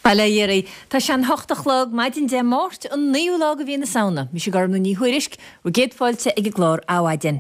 Baléirí Tá sean hochtachlog maidin de mort an níúlá a bhí na saona, mi sé garmú ní huiirisk ru géadfáilte ag glór áhaidin.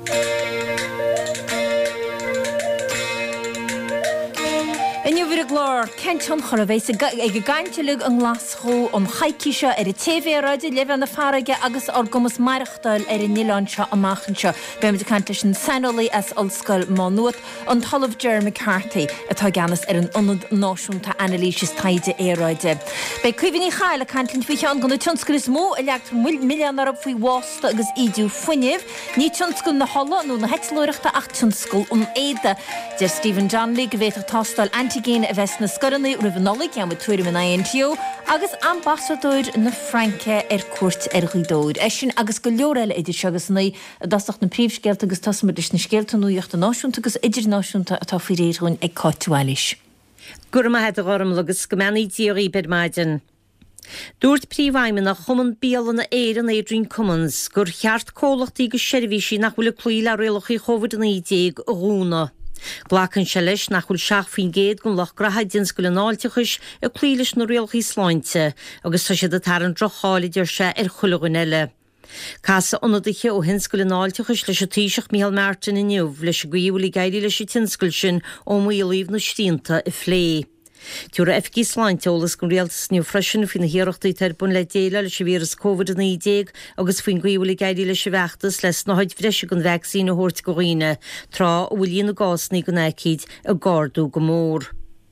Inniu vir a glór, Kenton chorvéis ag gainteleg an glascho chaiciise a TV-ráide levan na farige agus orgomas marachtal a Nilanse amachchanse. Bem de cantation Sanoli as Ulskol Monut an Tolov Jerry McCarthy atá ganas an unad náisiúnta Annalísis taide éráide. Bei cuivinní chaile cantin fi an gona tunskris mó electr millianar op fi wasta agus idiú funineh, ní tunskul na holla nó na hetslóireachta ach tunskul éide. Der Stephen John Lee govéach tastal Antigéine a bheits na scorannaí rivanolig am tuairim in INTO agus ambassador na Franke cuairt chuidóid. Sin agus go leoréile idir segus na dasach na príomhscéalt agus tasmaidir na scéalta nuíochta náisiúnta agus idirnáisiúnta atá fi réirún ag cáituáilis. Gur ma het agam agus gomennaí díorí bed maidin. Dúirt príomhhaimime nach chuman bíalan na éan Adrian Cummins gur cheart cólachtaí go seirbhísí nach bhfuil clúil a réalach í COVID-19 rúna. Glachan se leis nach chuil 7 gon lech grahaidins go leáilteachis a clúilis na réalchaí sláinte agus tá sé de tar an drocháidir se chulagan eile. Casa onadiche ó hinscoil leáilteachis leis a tíiseach Michael Martin inniuh leis a gúhúlaí gaiirí leis a tinscoil sin ó muíomh na stínta i phlé. Túra FG sláinte ólas gon réaltas níu freisin fin na hiarachtaí terbun le déile leis a vírus COVID-19 agus fin gúhúlaí gaiirí leis a bheachtas leis na haid freise gon vaccín a hort goghine trá bhfuil na gásnaí go naicíd a gardú go mór.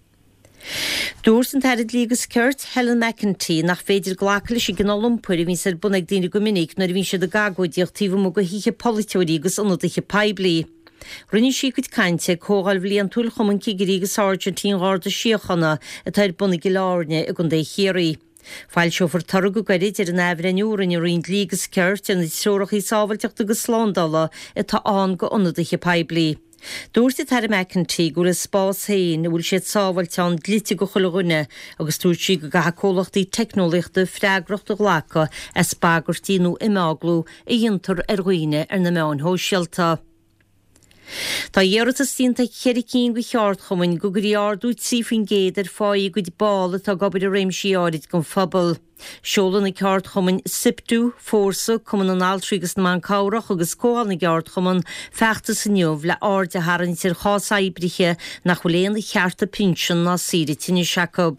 Dúirt an tarid lígus Kurt Helen McEntee nach féidir ghlacail sé gnálumpur a vín sé bunag daoine go minic nar a vín sé de gagóidíochtíh mo go híe politeorí agus anadiche peblií. Rinne sí chud cainte cógáil bhí an túil chuman cigurí agus Argentín gáda siochanna a tair bunna go láirne a gon dé chéirí. Fáil seofar tar go gairid ar an ehrenúrin a rion lígus Kurt an tróach í sábhailteach agus sládala atá an go anadiche peblií. Dúirta tar McEntee gur is spás hain bhfuil siad sábhailte an glite go chulaghine agus dúirt sí go cólachtaí technoliachta freagracht a ghlacha a spagurtíú imáglú a diontar roiine ar na meán hóisialta. Tá dhéarata stínta cheiricín go cheart chumain go gurí ardút sífin géad fáí go bála tá gabir a réimsí áid gon fabal. Seolan na ceart chumain siptú, fórsa, cuman an altrígus na man cáireach agus cóáil na geart chuman feachta sanniuh le áde haran tir chása ibriche nach chuléon na chearta pinsin na síritíine Jacob.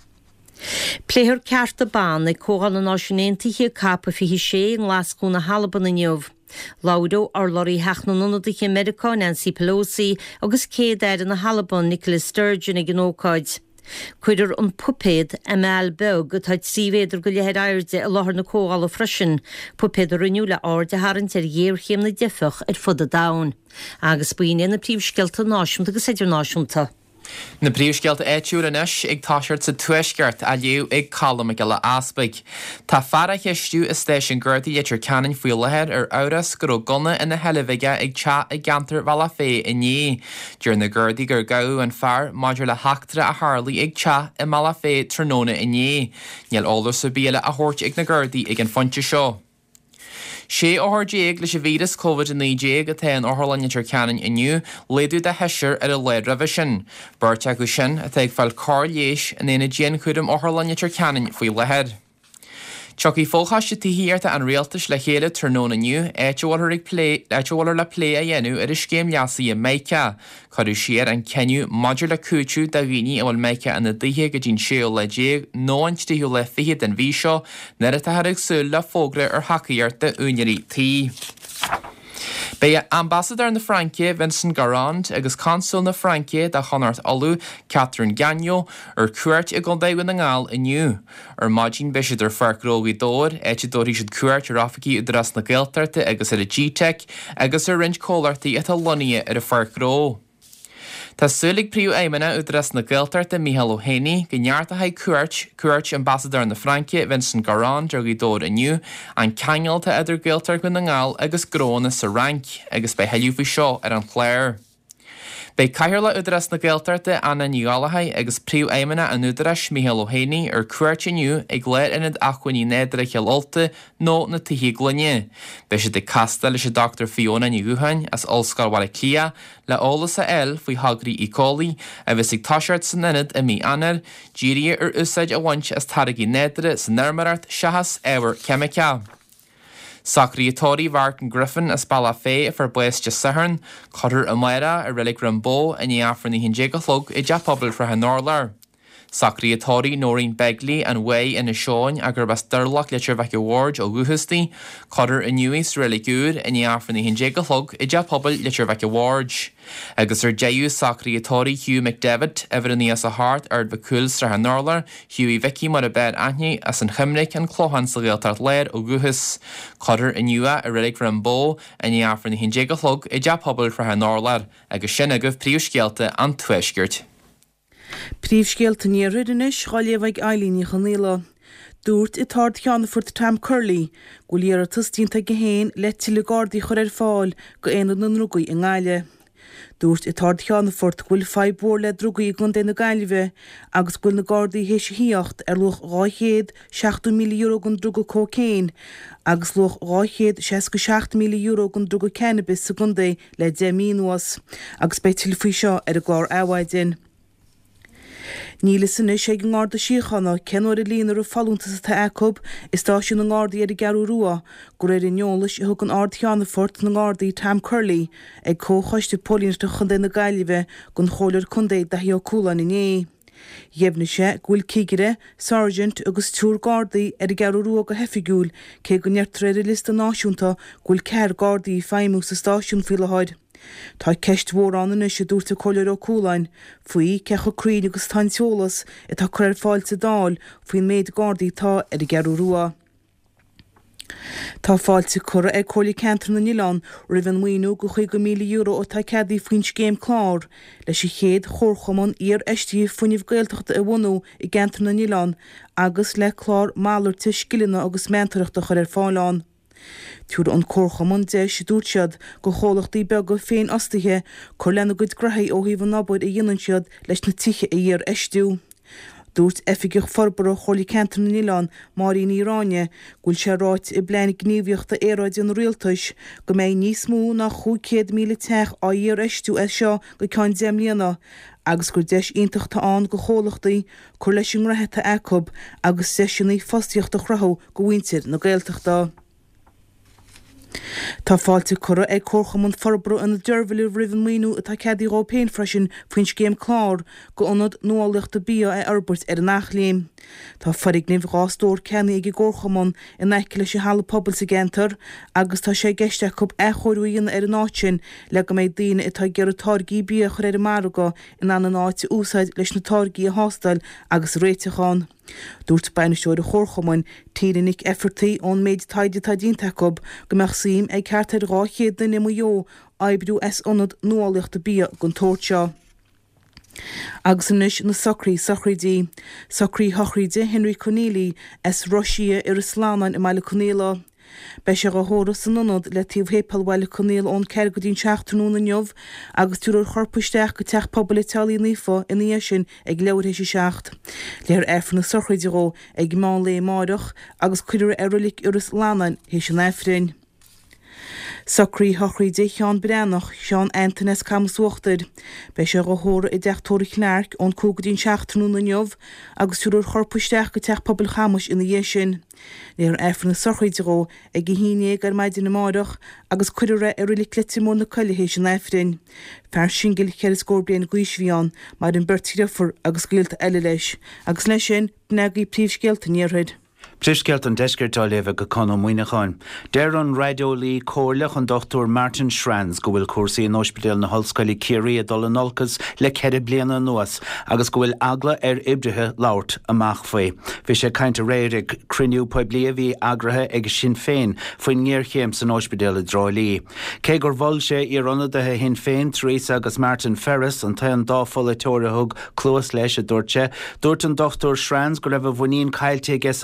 Pléir cearta ban ag cóáil na náisiúnéntaí cappa fi sé an lascú na Halaban inniuh. Laudo ar lorí heachna nunadaige America Nancy Pelosi agus céad na Halaban Nicola Sturgeon ag gnócaid. Cuidir an pupéad ML Beg a taid sívéidir go lehéad airde a láthar na cógáil a freisin, pupéad a rinúla áde harint ar dhéirchéim na difach ar fud a dain. Agus buine na príomhscealta náisiúnta agus idirnáisiúnta. Na príomhscealta éitiúr inis ag táisiart sa tuisceart a liú ag callam ag eile aspaig. Tá fara cheistú is stéisisin gurtaí idir canan fuilahead ar áras go gona ina helibhige ag te ag gantar bhela fé i ní. Dúir na gurdaí gur gaú an fear maidir le heachtra a Harlaí ag te i mala fé tróna i ní. Níl ólas sa bíile a thuirt ag na gurdaí ag an fonte seo. Sé óthirdeag leis a vírus COVID-19 a taon orthalanne tar ceann inniu léadú de heisir ar a leid rahis sin. Bairt go sin a teag fáil cá léis in éana déan chuidm orthalanne tar ceann faoi lehead. Tuí fóchaiste tííarta an réaltas le chéile tróna nniu éitiúir le lé a dhéanú ar is céim leasaí a méice. Chodú siar an ceniu maidir le cúteú da bhíní a bhfuil méice ana dtíthe go dtín séo le déag nóint tíú le fiad den bhí seo nar a tathraigh súil le fógra ar hacaíarta únirí tí. Bé ambassador na Franke Vincent Garand agus consul na Franke de chonart alú Catherine Gagnon ar cuairt i gcondéhain na ngáil inniu. Ar maidin bisidir farcrógaí dóir, éitidóirí siad cuairt ar afací udras na Gaeltarta agus ar a G-Tech agus ar rinch cólartaí atá lonia ar a farcró. Tá súlaigh príú éimena udras na Gaeltarta Michael O'Haney go neartta haid cuairt ambassador na Franke Vincent Garand drogaí dóir inniu an ceangalta idir Gaeltar go na ngáil agus gróna sa rank agus be heiliú faoi seo ar an chléir. Bei cairla udras na Gaeltarte anna níolathaid agus príomh éimena an udras Micheál Ó Hélín ar cuairtiniu ag léir inad achhuiní nédra cheololta nó na tuí glunne. Bei sé de casta leis Dr. Fiona Níúhain as Olscar Wala Clia le ólas a el faoi hagraí E. coli a bheits ag táisiart san inad a mí anar, díri ar úsáid a bhaint as taragaí nédra san nermarart seachas éhar cemiceá. Sacraíotóirí Martin Griffin as balla fé for buiste saharn, chuir a maira a rilig Rambo a ní afran í hinjé go hlog I de pobl fra ha Norlar. Sacraíotóirí Noreen Begley an way in a seoin a gur bas durlach leir bheice ward ó guhustí, chuir a nuis rilig gúr a ní afran í hinjé go hlog I de pobl leir bheice ward. Agus déú Sacraíotóirí Hugh McDavid ever níos a hart ar de cool stra ha Norlar, Hughie Vicky mar a bed aithne as an chimric an chlóhan sa Gaeltart léir ó guhus. Chuir a nua a rilig Rambo a ní afran í hinjé go hlog I de pobl fra ha Norlar, agus sin a goh príomhscéalta an tuaisgirt. Príomhscéalta ní ridinis cháileamhaigh Eileen chanéla. Dúirt I tard cheannafort Tam Curley, go léar tustínta go héin le tiile Gardaí chur fáil go éanad na drugaí in Gaile. Dúirt I tard cheannafort bhfuil feibhór le drugaí gon déna Gailbhe agus bhfuil na Gardaí héis híocht luch 260 milliún euro gon druga cócéin agus luch 267 milliún euro gon druga cannabis sa gundé le 10 mínuas agus bei til faoi seo ar a glár áhaidin. Níle sanna sé go ngáda síochanna cenúir a líonar a fallúnta sa Eacob is stáisiún na Gardaí ar a gearú rua go réir in neolais I thug an ard cheannafort na Gardaí Tam Curley ag cóchaiste pólínta chundé na Gailbhe gon choir chundé da hío cúlan in é. Dhéimne sé gúil cígire, Sergeant agus túr Gardaí ar a gearú rua go hefigúil cé go neartar ar a lista náisiúnta gúil ceir Gardaí feimú sa stáisiún fileáid. Tá ceist mhór anna sé dúirta coilear ó cúlainn, faoi cecha crín agus tainteolalas I tá chuir fáilte dáil faoin méid Gardaí tá ar a gearú rua. Tá fáilte cura ag choirla cantar na Nílan ribhann muoinú go 5 milliún euro ó taicéadaí faoin scéim clár leis I chéad chórchaman ar eistí fuinneamh Gaeltachta a bhunú I gantar na Nílan agus le clár málarta scileanna agus mentarachta chuir fáileán. Túr an córchaman de sé dúirtead go chólachtaí beag féin ostaithe chur lena goid grathaí ó híomh nábaid a dhéanann siad leis na tithe a dhéar eistú. Dúirt efigich forbara choirla cantar na Nílan mar in Iráine gúil sé ráit I bleana gníomhíochta éráid an rialtais go méid níos mó na 500 míle teach á dhéar eistú seo go ceann 10 mbliana agus gur deis ionteachta an go chólachtaí chur leis an rathe Eacob agus seisiúnaí fostíochta chrathú go bhaintear na Gaeltachta. Tá fáilte cura ag córchaman forbara an deirmhilú ribhann muoinú atá ceadaí Rópéin freisin faoin scéim clár go ionad nuálaachta bia a arbeirt ar an nachléim. Tá farig nimh gástóir ceanna ag córchaman in aice leis hala pobl sa gentar agus tá sé geisteach cub choirúíon ar an áitin le go méid daoine atá gear táirgí bia chuir ar marga in an áite úsáid leis na táirgí a hástal agus réiteáin. Dúirt bainisteoir a chórchaman tíannig effortaí ón méid taide tá díntacob go meach sim ag ceartar 200 na mó aibbrú ionad nuálaachta bia gon tóirseo. Agus inis na Sacraídí. Sacraí Hochraide Henry Connelly Russia ar Islánan I Maile Connéla. Bei sé go hóras san nonod le tíomh hépal bhaile Connéla ón ceir go dtín 16 na neomh agus túr chorpaisteach go teach pobl Itália nífa in níos sin ag leabhar sé 6. Léir efran na Sacraídíró ag gmáin le máireach agus cuidir rilik ar Islánan hééis an efrin. Sacraí Hochraide Seán Breannach Seán Antonis Camasúachtar. Bei sé go hóra I deachtóirí chnearc ón cúgadín 16 na neomh agus túr chorpaisteach go teach pobl chamas in dhé sin. Léir efran na Sacraídíró ag híine ar maidin na máireach agus cuidir rilik litimó na coile hééis an efrin. Fear singil cheir scórbléan guisbhíán mar an bertíreafar agus gaiilta eile leis, agus leis sin bneagaí príomhscéalta níorthaid. Príomhscéalt an deisceirtá léamh go conó muoineáin. Deir an radiolí cóirleach an Dr. Martin Schranz go bhfuil cuasaí an ospidéal na hallscoile Ciarí a dul an olcas le 4 bliana nuas agus go bhfuil agla ar ibrithe labhairt amach faoi. Bhí sé cainte réir ag criniú poibliamhí agrathe ag sin féin faoin níorchéim san ospidéal a Droilí. Cé gur bhil sé ar ionadaithe hin féin Theresa agus Martin Ferris an ta an dáfola teorathug clúas leis a dúirte. Dúirt an Dr. Schranz go raibh bhhaoín caiilte ag a folatí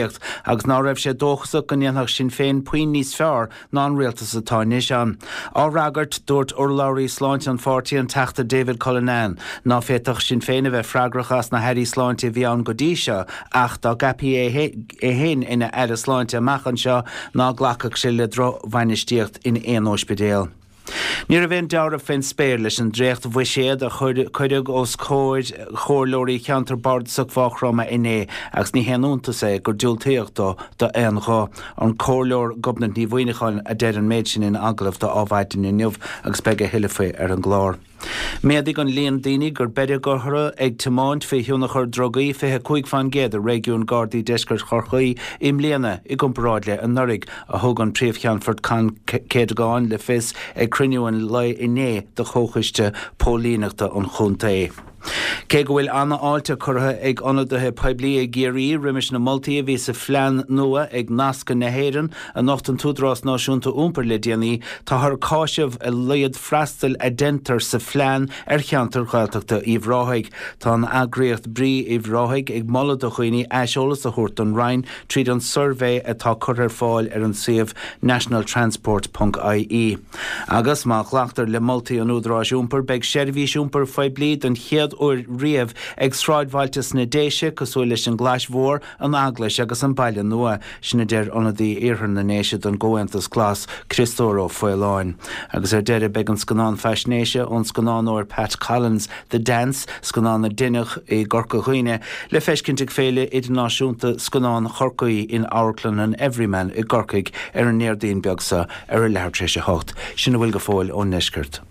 tíocht agus ná raibh sé dóchasa go nnéanach sin féin puin níos fearr ná an rialtas atá níos an. Á ragart dúirt Urlaurí sláinte an fátaí an teachta David Cullinane ná féadach sin féin a bheith freigrachas na heirí sláinte bhí an go dtí seo ach dá gapaí é hin ina eile sláinte amachchan seo ná ghlacadh sé le dro bhaineisteocht in éon ospidéal. Ní a bhéon deara fin spéir leis an dréocht bhuiséad a chuideag os chóirlóirí cheantar bard sa bháchrama iné agus ní héanúnta sé gur dúiltaíocht do éonghá an chóirleor gobnant ní bhuiineáin a dead an méid sin in aglah do ábhaidin inniuh agus beige hiilefa ar an glár. Méadig an líon daoine gur beidir gothra ag timáint fé hiúnach ar drogaí fé chuig fan géad a régiún Gardaí deiscar chorchaí im léana I gcomparáidle an nurig a thug an príomhcheanfort can céadgáin le fis ag cruniúin le iné do chóchaiste pólíneachta an chunta é. Cé go bhfuil anna áilte chutha ag ionadaithe poiblí ag géirí rimis na moltaí a bhí sa phlean nua ag nasca na héireann a nacht an túdrás náisiúnta úmpar le déanaí tá th cáisih a leiad freastal a dentar sa phlean ar cheantar chailteachta íomhráithaig tá an agriocht brí íomhráithaig ag molla do chuoine eisiolalas a thuirt an Rhein tríd an survey atá chuir fáil ar an siomh nationaltransport.ie. Agus má chhlaachtar le moltaí an údrás úmpar beag seirbhís úmpar poiblí don chéad ó riamh ag sráidbhailtas na déise cosúil leis an glasmhór an aglas agus an baile nua sinna deir ionadaí iarthair na néise don ggóantas glas Cristóró Foileáin. Agus ar deire beag an scanán feisnéise ón scanán óir Pat Collins The Dance scanán na duineach I Gorca Chuoine le feiscinntigh féile idirnáisiúnta scanán chorcaí in Áirclann an Everyman I Gorcaig ar an néardaon beagsa ar a leabhar 8. Sinna bhfuil go fáil ón neiscirt.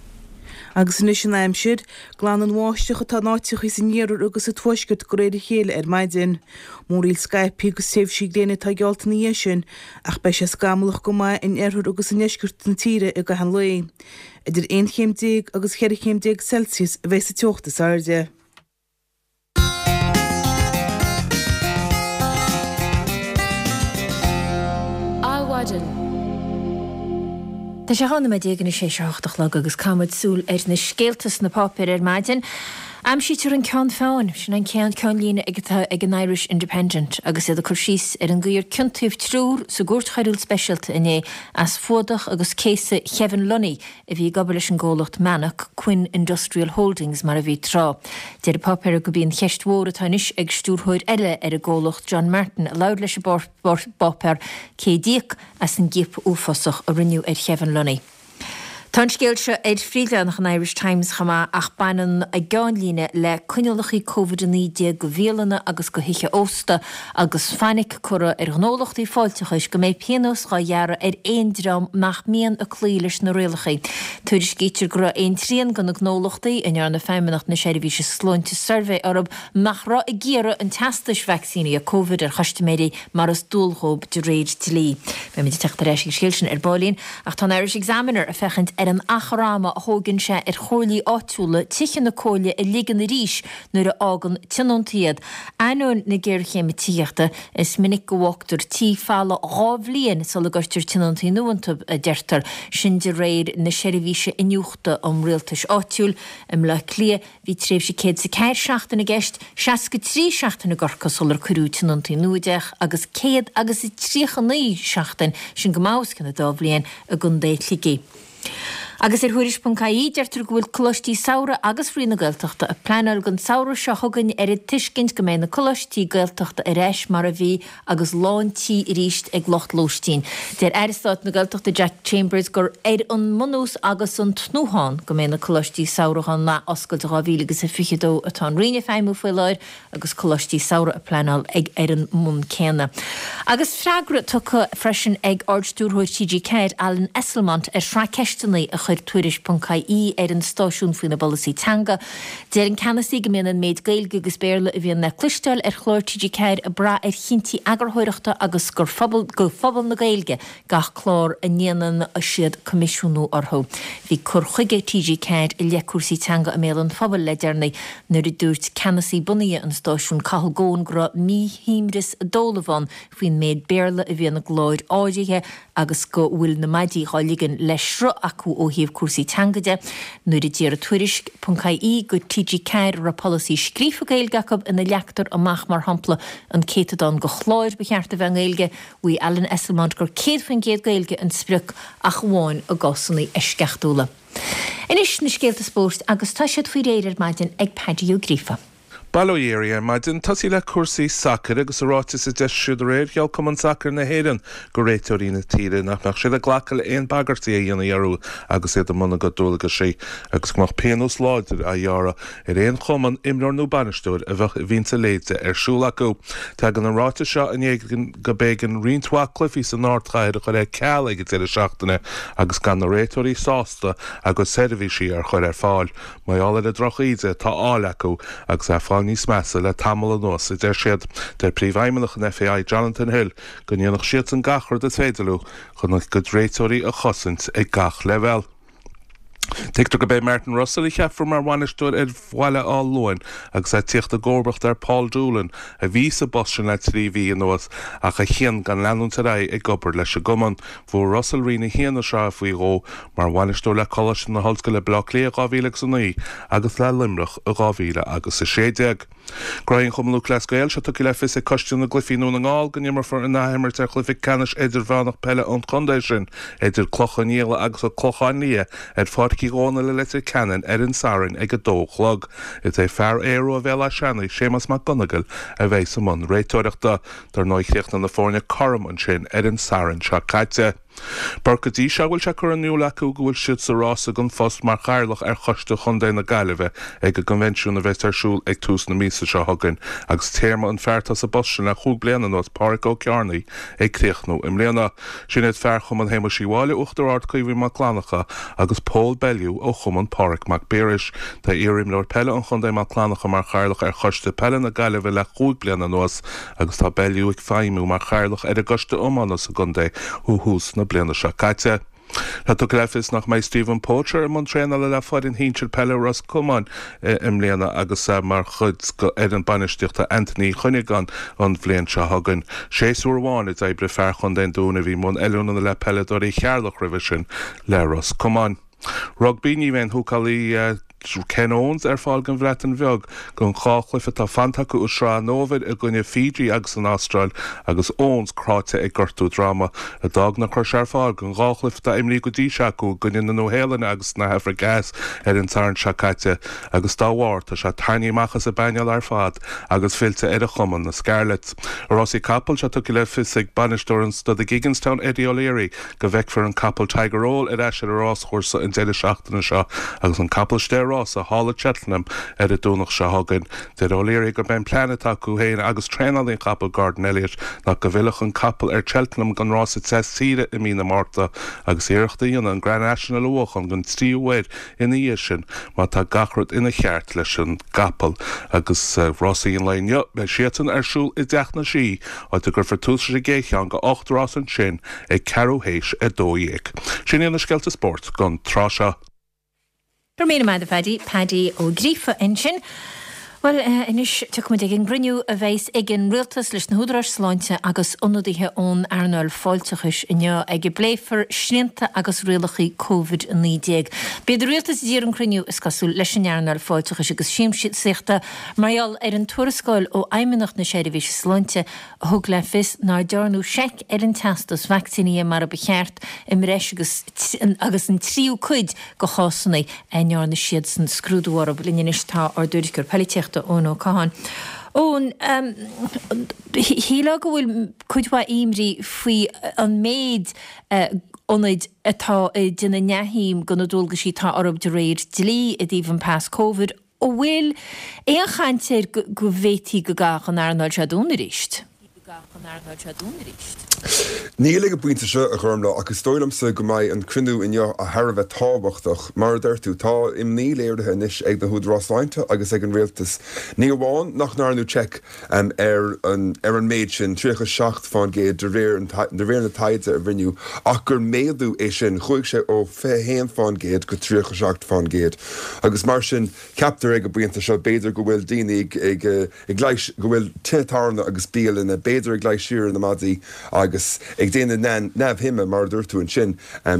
Agus in sin aimsir, glán an bháisteach atá náitiach is in níarú agus a tuaisgurt go réidir chéile ar maidin. Móríl Skype agus séh sí déine tá gealta na sin, ach bei sé scamalach go mai in airthúr agus in neisgurt an tíre I go han le. Idir 1 agus 4 Celsius a bheits a teochtas airde. Áhaidir. Tá sé hána me dégan sé seach le agus camid súl ar na scéaltas na papir ar maidin. Am sítar an cean fáin sin an cean lína ag an Irish Independent agus iad a chuirsís ar an gcuir cinntaobh trúr sa gúirt chairúil speisialta iné as fódach agus céasa Kevin Lunny a bhí gabal leis an ggólacht Manach Quinn Industrial Holdings mar a bhí trá. Deir a papir go bíon cheistmhór atáis ag stúrthóir eile ar a ggólacht John Martin a laud leis a bopper cédíoch as an gip úfasach a rinneú ar Kevin Lunny. Tá scéil se Ed Friedland an Irish Times chama ach banan a gáinlíne le cuinealachaí COVID-19 go bhéalana agus go hiiche ósta agus fannic cura ar gnólachtaí fáilteachais go méid pianos gá dheara ar éon drám nach mian a clílis na réalachaí. Tuidir scítir gur éon trían gan na gnólachtaí in ar na feimmenacht na seirbhíse slóinte survey arab nach rá a ggéara an testais vaccíní a COVID ar chaiste mar as dúlhób de réid tilí. Be mé teachtar éis scéil sin ar bálín ach tá Irish Examiner a fechant ar an acharama a thógann sé ar chorlaí áitiúla tuiche na cóile a ligan na ríis nuair a ágan tinontíad. Ainún na ggéirchéime tíochta is minic go bhachtar tí fála rábhlíon sa le gaiir tinontaí nuantab a deirtar sin de réir na seirbhíse inniuachta am rialtas áitiúil im le clia bhí tréimh sé céad sa ceir seachtain na gceist 63 seachtain na gorcha solar curú tinontaí nuadeach agus céad agus I tríochaní seachtain sin go máscan na dábhlíon a gundéit ligé. Agus thuiris.caí deirtar go bhfuil cloistí saora agus frína gailteachta a pleanar gan saora se thugann ar a tuiscint go mé na cloistí gailteachta a réis mar a bhí agus láintí ríist ag locht lóistín. Déir Airstát na gailteachta Jack Chambers gur ar an manús agus an tnúháin go mé na cloistí saorachan na oscailte gáhíle agus a fichidó atá riine féimú foiileir agus cloistí saora a pleanal ag ar an mun céna. Agus freigra tucha freisin ag ardstúrthóir TG Caird Alan Esselmont ar freiceisteannaí a chuir tuiris.caí ar an stáisiún faoin na Bollasí Tanga. Déir an canasí go mbean an méid gailge agus béarla a bhíon na cluisteáil ar chlór TG Caird a bra ar chinnti agarthóireachta agus gur phobal na gailge gach chlór a níanaan a siad comisiúnú orthó. Bhí cur chuige TG Caird I lecursí Tanga a mélan phobal le dearna nuair a dúirt canasí bunaí an stáisiún cathgón gra mí híimris a dólamhán faoin méid béarla a bhíon na glóid áidithe agus go bhfuil na maidí gáiligan leisru acu ó híomh cuasaí teangaide nuair a ddíar tuairis.caí go TG Ceir ra policy scrífa gailgacab ina leachtar amach mar hampla an cétadán go chláir bechearta bheith gailge bhui Alan Esselmont gur céad fan géad gailge an spruc ach bháin a gosanna isceachtúla. Inis na scéalta spórt agus tá siad faoi réidir maidin ag Paddy O'Grifa. Balloéria maidin tasí le cuasaí sacr agus aráte sa de siúd réir geall cuman sacr na héan go réiteorí na tíre nach sé a ghlacail éon bagartí a dhéana arú agus éad mna go dúlaga sé agus gomach péanús láidir a dheara éon chuman imrearnú banisteúir a bheith vínta léite siúla acu. Tá gan an ráte seo an go bégan riontuá clufií san náirtchaid a chu é ceall ag tíire seachtainna agus gan na réiteorí sásta agus servísí ar chuir fáil. Maiála a drochaíide tá áil acu agus a fáil níos measa le tamil an nos i d siad der príomhhaimimeach an FAI Jonathan Hill go níonach siad an gachar de féidirú chun go réiteorí a chosint ag gach level. Teachtar go bé Martin Russell I cheafar mar bhainisteúir bhile á luin agus tíocht a gcóbracht ar Paul Doolan a bhí sa bosin le tríhí an nuas ach a chéan gan leanúnta ra ag gobar leis a goman bhú Russell rina chéana seo faoi gó mar bhainisteúir le colas na hallscoil le Blockley a 2009 agus le Limrach a 2000 agus a 16. Graíonn chumlú clascail se tuci le fis a costiún na glufiínú na ngáil go nimar for na heimir ar chlufic canis idir bhánach pelle an condéis sin idir clochan agus a clochan lia fáircí gána le letir canan an sarin ag a dóchlog. Is é fear éú a bheile seanna sémas má gonagal a bheith sa man réiteoireachta dar náithreacht na fórne chom an sin an sarin se caite. Barcadí se bhfuil se chur an nniu lecu go bhfuil siad sa rása gon fós mar chairlach ar choiste chundé na gaiileh ag a convention a bheith arsúil ag tús na mísa se hagann agus téirma an feartas a bos sin le chuúg bliana nó Páric Ó Cearnaí ag críochnú im léana sin éad fear chum an héime síháile uachtarát chuimhí má chlánacha agus Paul Bellew ó chum an Páric Mac Bearish Tá irim leir pelle an chundé má chlánacha mar chairlach ar choiste pelle na gaiileh le chuúg bliana nuas agus tá Bellew ag feimú mar chairlach ar a goiste ómánas a gundé hús na bliana se caite. Tá tu grafis nach mai Stephen Poacher am an tréna le fáid in hinseil pelle Ross Cumann im léana agus mar chud go an banisteachta Anthony Chunigan an bhléon se hagann. Séúr bháin is ébre fear chun den dúna bhí mún eúna le pelledorí chearlach rivision le Ross Cumann. Rugby ní bhain thucalaí Ken Owens fáil gan bhreatan bheag gon cháchlifa tá fantacha ó srá nóvid a gunne Fiji agus an Austráil agus Owens chráte ag gortú drama a dag na chuir sear fáil gon gáchlifa tá imlí go dtí seacu gunne na nóhélan agus na hefra gas an tarn seacaite agus dáhhair tá se tarníachchas a bainal ar fad agus filte a chuman na Scarlett. Rossi Capel se tuci le fis ag banisteúr an stud a Gigginstown Eddie O'Leary go bheic an Capel Tiger Roll ar eisiir a rás chósa in déile seachtainna seo agus an Capel Stéir a Hall of Cheltenham a dúnach se hagann. De O'Leary gur ben planet acu héin agus trénalín Capel Garden Elliot nach go bhilech an Capel Cheltenham gan rás a síre i mína Marta agus éireachta dhéana an Grand National Uachan gan tríomhid ina dhé sin má tá gachrad ina cheart leis an Capel agus Rossí an lein be siatan arsúil I deachna sí áit gur fertúsa géan go 8 rás an sin ag ceú héis a dóíag. Sin ina sceilta sport gan tráseo. Romina Mad Paddy O'Grifa sin. Well, inis tuchmid ag an griniú a bheits ag an rialtas leis na húdrar sláinte agus onúdaithe ón Arnoil fáilteachis inne ag bléifar snéanta agus rialachaí COVID-19. Beidir rialtas díar an griniú is cosú leis an Arnoil fáilteachis agus siimsiad seachta marall ar an tuarascáil ó aimimeach na séirihís sláinte a thug le fis ná dearnú seic ar an testas vacciní mar a becheart im reis agus an tríú cuid go chásanna nearna siad san scrúdúar a blinis tá ar dúirgur peliteach ón ó cáin. Ón híla go bhfuil chuidhá imrí faoi an méid ónaid atá duna neahíim gona dulga sí tá orb de réir dlí a dtíobh an pás COVID ó bhfuil éon chaintear go bhhétí go gach an Arnoil Seadúna ríist. Níl go buinte se a chumla agus stoilmsa go maiid an crinú inne a Harbheith táhachtach mar d'irtú tá im ní léirthe níis ag na húd Rosláinte agus ag an réaltas. Ní bháin nach náirnú check ar an méid sin trícha 7 fan géad de réir na taide a bhrinniu ach gur méadú é sin chuig sé ó féhéan fan géad go trícha 7 fan géad. Agus mar sin captar ag go buinte se beidir go bhfuil daoine ag gleis go bhfuil tetarna agus bíal in a beidir ag mai siar na madí agus ag déana nabh hime mar dúirtú an sin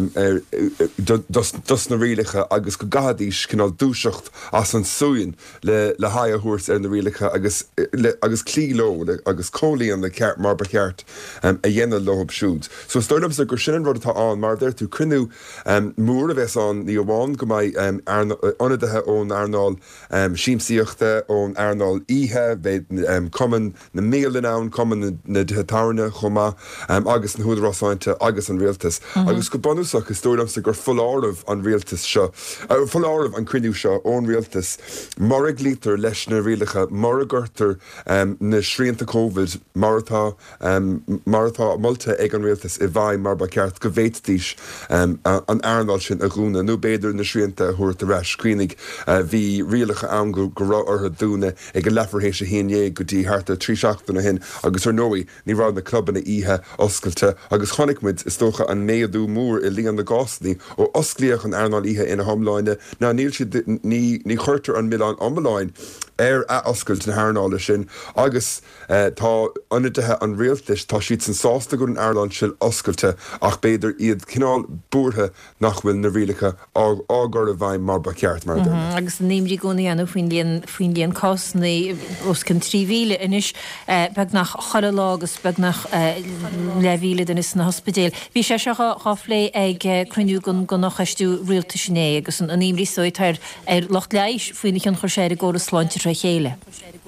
dus na rialacha agus go gadís cinál dúiseacht as an suúin le haithúirt ar na rialacha agus clíló agus cólíon le ceart mar ba ceart a dhéanana lob siúd. So stoilm sa gur sin rud atá an mar d tú cruinú mór a bheits an ní amháin go mbeidh ionadathe ón airnáil síimsíochta ón airnáil ihe bheith cuman na mélan ann cuman na táne chumá agus na húdarrásáinte agus an rialtas. Agus go banúsach is stoilm sa gur full ámh an rialtas seo full ámh an cruinú seo ón rialtas mar a glítar leis na rialacha mar a gurtar na sríanta COVID martá multa ag an rialtas I bhaid mar ba ceart go bhéittíis an airnáil sin a gúna nó béidir na sríanta thuirt a reis cuinig bhí rialacha an go rá ortha dúna ag go lefarhééis a héé go dtí harta trí seachtainna hin agus ar nóí ní rá na clubbanna ihe oscailte agus chonigmuid is tócha an méadú mór I líon na gásnaí ó osclíoch an airnáil ihe ina thomláine ná níl si ní chuirtar an Milán ambaláin ar a oscailt na hairnála sin agus tá ionadathe an rialtas tá siad san sásta gur an airláin sin oscailte ach béidir iad cinál búrtha nach bhfuil na rialacha águr a bhaim mar ba ceart mar agus néimrí gcónaí anú faoin líon cosnaí os cin tríhíle inis beg nach chola agus beg nach lehíle den is na hospedéil. Bhí sé se chálé ag cruinú go nach cheistú rialta sinné agus an néimrí sóid ar locht leis faoinnig an chuir séir góra sláinte tre chéile.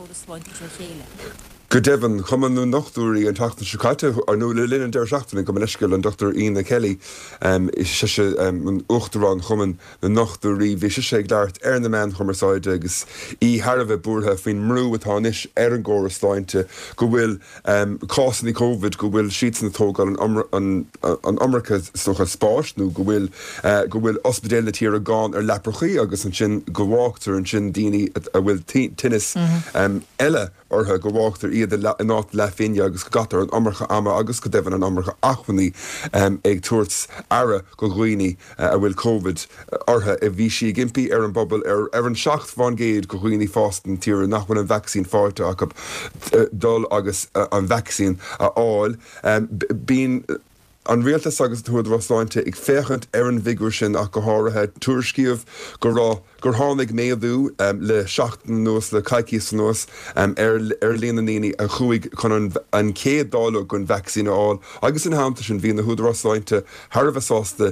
Go Devon chumanú nachtúí an tata Chicago ar nó le linn deir seachtainna go leisceil an Dr. Ina Kelly is se an uchtarrán chuman na nachtúí bhí sé leart ar na man chumaráide agus í Harbheith búrtha faoin mrú atá is ar an ggóra sláinte go bhfuil cásanna COVID go bhfuil siad na tógáil an America socha spáisnú go bhfuil ospedéil na tíar a gáin ar leprochaí agus an sin go bhhaachtar an sin daoine a bhfuil tinnis eile ortha go bhhaachtar iad ná lefinne agus go gatar an amarcha ama agus go devan an amarcha achhaní ag tuairt ara go ghuioine a bhfuil COVID ortha a bhí si gimpi ar an bobbal ar an 7 bhain géad go ghuioine fástan tíre nachfuil an vaccín fáilte ach dul agus an vaccín a áil bín an rialtas agus túad Rosláinte ag féchant ar an vigúir sin ach go háirithe tuairiscíomh gur tháinig méadú le 7 nuas le caiicí san nuas ar líana naoine a chuig chun an céad dála gon vaccín áil agus in háanta sin bhí na húd Rosláinte Harbheith sásta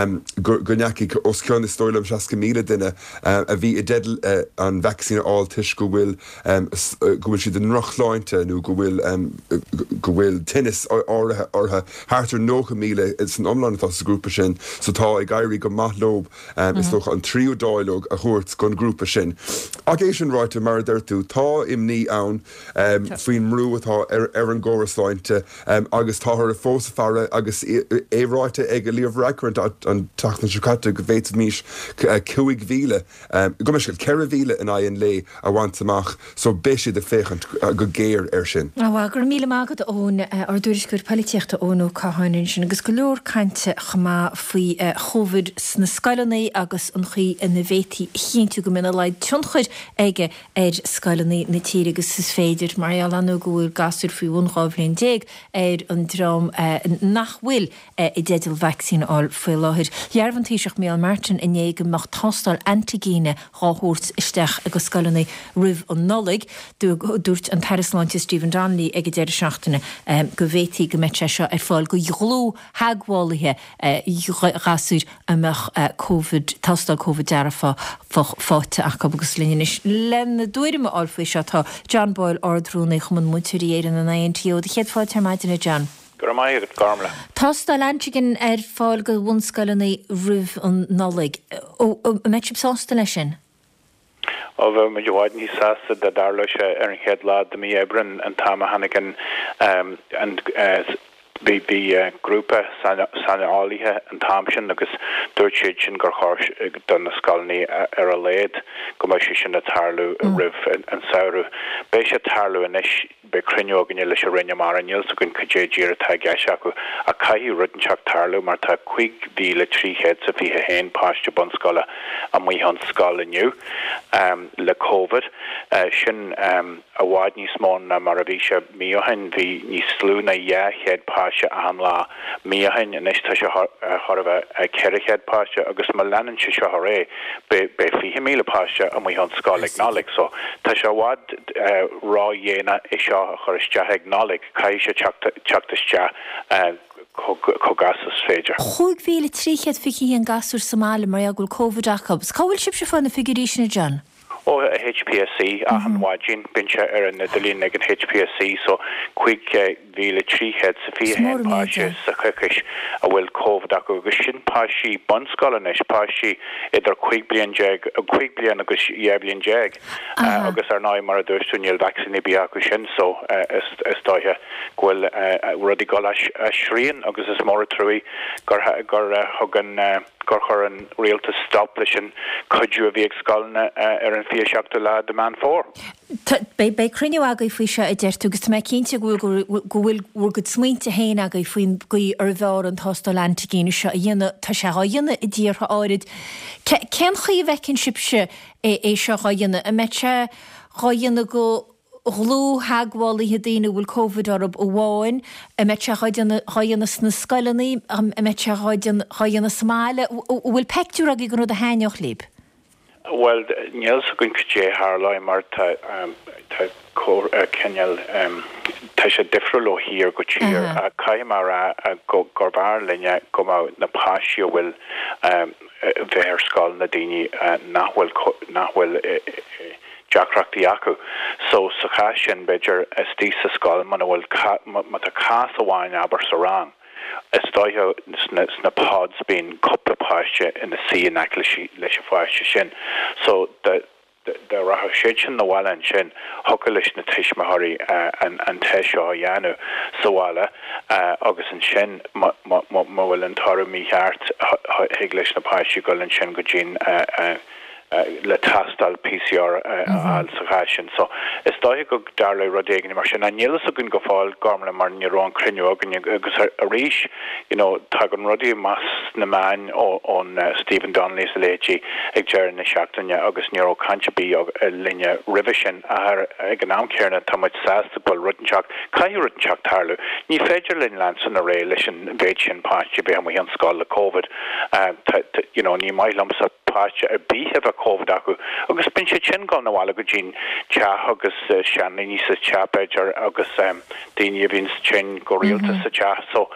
go neacaigh os ceann is stoilm 60 míle duine a bhí I dédal an vaccín áil tuis go bhfuil si den Rochláinte nó go bhfuil tinnis áirithe ortha hátar 9 míle is an omláin atá sa grúpa sin so tá ag gaiirí go mathlób is tócha an tríú dáilog a chuirt gon grúpa sin. Ag é sin ráite mar d'irtú tá imní ann faoin mrú atá ar an ggórasláinte agus táthir a fósa fearra agus éráite ag a líomh recorint an tachna Chicago go bhéit míis 5 mhíle go me ceir 4 mhíle in aon lé a bhaint amach so béisi de féchant go géir ar sin. Bhá gur míle mágad ón ar dúrisgur políteachta ónú cáhainn sin agus go leor cainte chamá faoi COVID sna scailnaí agus an chuí in na bhétí chéintú go mina leid tionchuid aige ar scailnaí na tíre agus is féidir mar anú gohfuil gasúr faoi bhúnráibhlíonn 10 ar an drám nachhfuil I dédal vaccín áil faoi láthir. Dhearbhantíiseach Mial Martin in éige nach tástal antigéine ráthúirt isteach agus scailnaí rih an nolig dúirt an Tarasláinte Stephen Donnelly ag déir seachtainna go bhétí go mete seo ar fáil go dhlú haghálathe gasúr amach COVID tástal COVID dearafa fáte ach agus líis lena dúirime áfuoi se tá John Boyle ordrúna chuman muúirí éan an ANTO de chéad fáil termaidina John. Gur mai agad garmla. Tástal antigin ar fáil go bhhunscailnaí rih an nolig ó meitrim sásta lei sin. Of me joáid ní sásta de darla se ar an chéad lá de mí ebrin an táma hanagan and Bhí grúpa sanna álathe an táimsin agus dúirt siad sin gur cháir don na scailnaí ar a léad go mai sin na tarlú rih an saoú. Béis sé tarlú inis be cruinneogan leis a rinne mar an níl gon chudé dír atá gceise acu a caiithí rudanseach tarlú mar tá 5 mhíle 300 sa bhí héin páiste bon scala a mí an scala nniu le COVID sin a bháid níos mó na mar a bhí se míohain bhí níos slú na dhéchéad páise an lá míohain in tá se thorh ceirichéad páise agus mar lenan se seo ré be 20,000 páise a mí an scálaigh nálaigh so tá se bhád rá dhéana i seo a chur isteach nálaigh cai se teachtaiste gasas féidir. Chúig bhíle tríchéad fií an gasúr Somália mar agul COVID achab. Cáil sib se fanna figuríisina John? O HPSC a an wajin binse an Nadalín ag an HPSC so quick vile tríhead sa fi hen páise sa chuis a bhfuil COVID agus sin páisi bonscalanis páisi idir quick blian agus blian jeg agus ar náid mar a dúirúil vaccine bí agus sin so is dáithe ghfuil rudí gáil a srían agus is mór trúí gur thugan gur chur an réalta stop leis an chuidú a bhí ag scalna ar an fiaseachta le de man fór. Bei cruniú aga faoi se a deirú agus me cinnte gohfuil go smuointe héin aga faoin goí ar bhar an tásta landgéine se a dhéine tá se dhéine i ddíortha áid. Cean chuí bhecinn sibse é se dhéine a me se dhéine go glú hagháil i dtíine bhfuil COVID arab ó bháin a me se dhéine sna scalaní a me se dhéine Somália bhfuil peictú a gur a haineoch líb. Well, Niels gon kje Harlai Marta Kenyal tá sé difriúil hir go tír a caiimara a gorbar linne go na páisio bhfuil bhéir sáil na daoine nachhfuil Jackreachtaí acu. So sa cha sin beidir tí sa sáil man bhfuil mat a cas amháin aber sa rang. Is dáithe sna pods bín coppla páiste in na sí an leis fáiste sin. So de ratha sé sin na bhhaile sin thuca leis na tuismathirí an teisio a dhéanú saháile agus an sin bhfuil an tarú mícheart ag leis na páiste go an sin go dín le tastal PCR al sagation so is dáithe go darla rodégan mar sin an nílas a gunn go fáil garmla mar nírán cruniú agus a ríis tá an rodí mas na main ón Stephen Donnelly sa léití ag dearan na seachtaine agus níró cantabí linne rivision ag an amcéarna táid sastapal rutanseach caiú rutanseach tarlú ní féidir linn lansan a ré leis an bhéid sin páiste be am an scáil le COVID ní mailam sa páiste a bíthe a COVID acu agus bin sé sin gáil na bhile go dín te agus seanna ní sa teapéidir agus daine bhín sin go rialta sa te so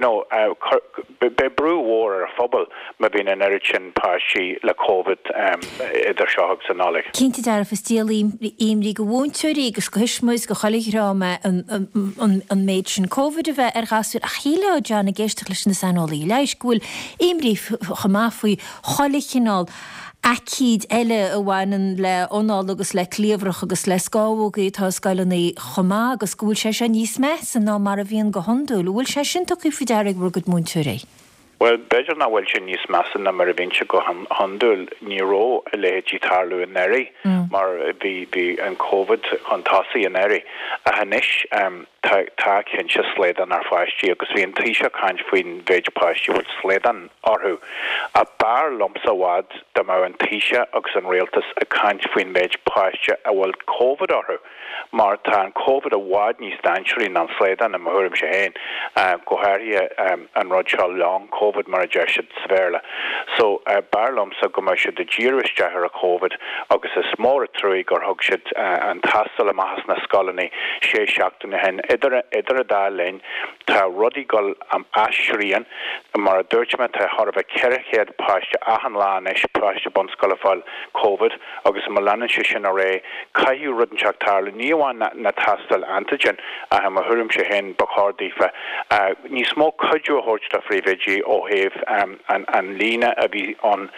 be brú hór ar a phobal me bhín an airid sin páistí le COVID idir seothag san nálaigh. Cinnte dar a stíal imrí go bhúntúirí agus go hismuis go choligráme an méid sin COVID a bheith ar gasú a chéile ó deanna géisteach leis na sanálaí leis gúil imrí chamá faoi cholichinál acíd eile a bhhainan le ónáil agus le cléomhrach agus le scábhógaí tá scailnaí chomá agus gúil sé níos meas an ná mar a bhíon go hondúil bhfuil sé sin tuí fi deirigh bhur go múntúré. Well, beidir na bhfuil sin níos measa na mar a bhíonse go handúil níró a létí tarlú in éirí mar bhí an COVID an tasaí in éirí a hanis tá cinn se slédan ar fáistí agus bhí an tíise caint faoin bhéid páistí bhfuil slédan orthú a bar lomsa bhád de mar an tíise agus an réaltas a caint faoin bhéid páiste a bhfuil COVID orthú mar tá an COVID a bhád níos dainseí an slédan a mthúrim sé héin gohairthe an rud seo long COVID mar a deisiid svéle. So barlum sa go mar se de ddíris dethar a COVID agus is mór a trúí gur thug siid an tastal amachchas na scalaní sé seachtainna hen idir a dá lein tá rudí gol am asrían mar a dúirtme tá thorh ceirichéad páiste ahan láis páiste bonscalaáil COVID agus mar lean se sin a ré caiú rudanseach tarla níomháin na tastal antigen a ha thuúm se hen bachardífa ní smó chuidú a thuirt a fríomhéidí ó héh an lína a bhí an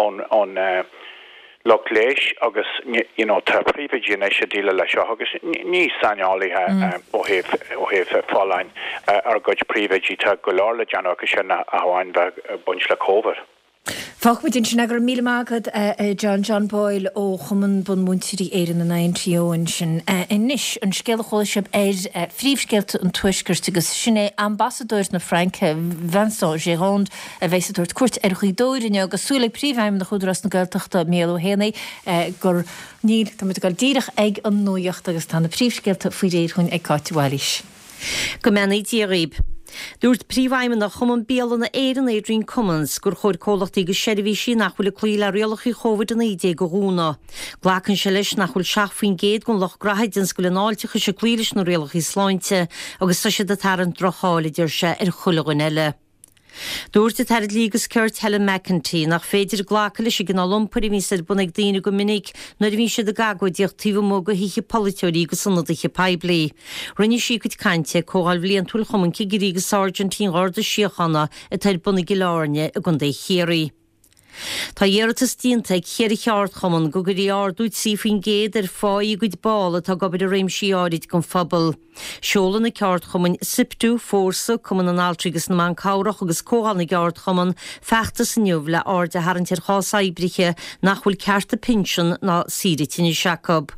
loch léis agus tá príomhéidí sé díla lei seo agus ní saneálathe ó héh fálain ar gcuid príomhéidí tá go lála deanach sin a bháin bheith buint le COVID. Fach mit den Schnagger Mielmagad John Boyle ó chuman bun muntí éan na 90 sin inis an scéalchoilseb fríomhscéalte an tuisgurt agus sinné ambassadors na Franke Vincent Gérond a bheits dúirt cuat chuí dóirinne agus súla príomhheim na chudras na Gaeltachta mélo héna gur níl tá go ddíireach ag an nóocht agus tá na príomhscéalte faoi réir chun ag cáitiháis. Go menaí díríb. Dúirt príomhhaimime nach chuman béalanna éan Adrian Cummins gur chuir cólachtaí go seirbhísí nachfuil clíile rialachí COVID an éide go gúna. Ghlacann se leis nachfuil seaachfaoin géad gon loch grahaidin go leáiltecha se clílis nó rialachí sláinte agus sa sé de tar an drochála idir se chulagan eile. Dúirte tar lígus Kurt Helen McEntee nach féidir ghlacha leis gin lumpur ví sé bunig daine go minic nar ví se de gagoidíocht tíh mó go hiiche politeorí go sannadiche peblií. Rinne si chud cante cóáil bblion túlchoman ci gurígus Argentín gáda siochanna a tar bunig giláne a gon dé chéirí. Tá dhéirtas dínta ag chéir cheart chuman go gurí ardúid sífin géad fáí goid bála tá gobid a réimsí áid gon fabal. Seolan na ceart chuman siptú fórsa cuman an altrigus na man cáireach agus cóáil na geart chuman feachtas nniuh le áde harantir chásáibriche nachhfuil cearta pension na síritíine Jacob.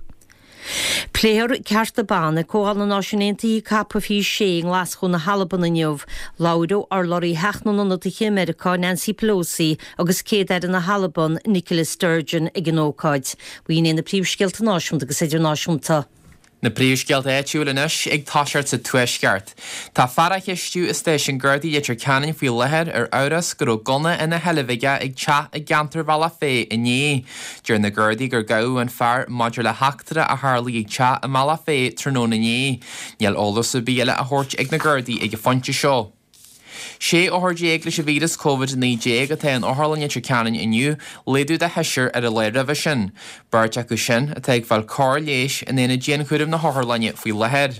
Pléir cearta banna cóáil na náisiúntaí cappa fí sé las chun na Halaban aniuh, Lauro ar lorí heachna na America Nancy Pelosi agus céad na Halaban Nicola Sturgeon ag an ócáid. Bhuion na príomhscéalta náisiúnta agus idirnáisiúnta. Na príomhscéalt éitiúlanis ag táseart sa tuisceart. Tá faracha stú is station Gardaí idir ceann faoi lehead ar áras go gona ina helibhige ag teath ag gantar bhela fé inné. Dúir na Gardaí gur gaú an fear maidir le heachtere a tharlaí ag teath a mala fé tróna inné. Níl ólas sa bíile a thuirt ag na Gardaí ag a fonte seo. sé óthirdéag leis a víras COVID-19 a taon óthlanne tre ceann inniu léadú de heisir ar a léire bheith sin. Bairt acu sin a teag bhil cá léis in éana déan chuidim na háthlainne faoi lehead.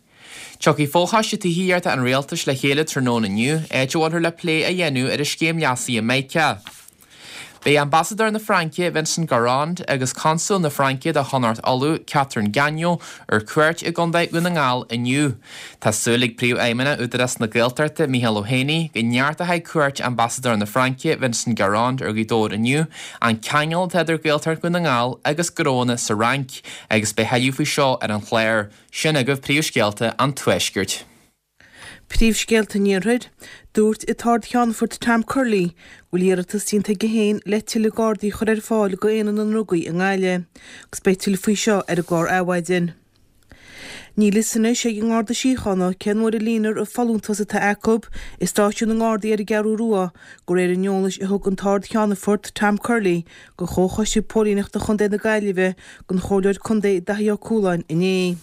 Tuí fóchaiste tííart an réaltas le chéile tróna inniu, éidirhhair le lé a dhéanú ar a scéim leasaí a méice. Bé ambassador na Franke Vincent Garand agus consul na Franke de Honart Alú Catherine Gagnon ar cuairt I gondaid gona ngáil inniu. Tá súlaigh príomh éimeanna údaras na Gaeltachta Micheál O'Haney go neart a haid cuairt ambassador na Franke Vincent Garand ar gidóir inniu an ceangal teidir Gaeltart gona ngáil agus goróna sa rank agus be heiliú faoi seo ar an chléir sin agah príomhscéalta an tuisgirt. Príomhscéalta níorthaid, dúirt I tard cheannfurt Tam Curley, bhfuilíoratas tínta géhéin le til gádaí chur ar fáil go éanaan an rugaí an gáile, gus be til faoi seo ar a gár áhaidin. Ní lisanna sé an gáda síchanna cenmór a línar a fallúntas a tá Jacob is stáisiún an gádaí ar a gearú rua gur ar an neolais I thug an tard cheannfurt Tam Curley go chócha sí pólíneachta chun dé na gaiileh gon choileir chun dé dathíá cúláin inné.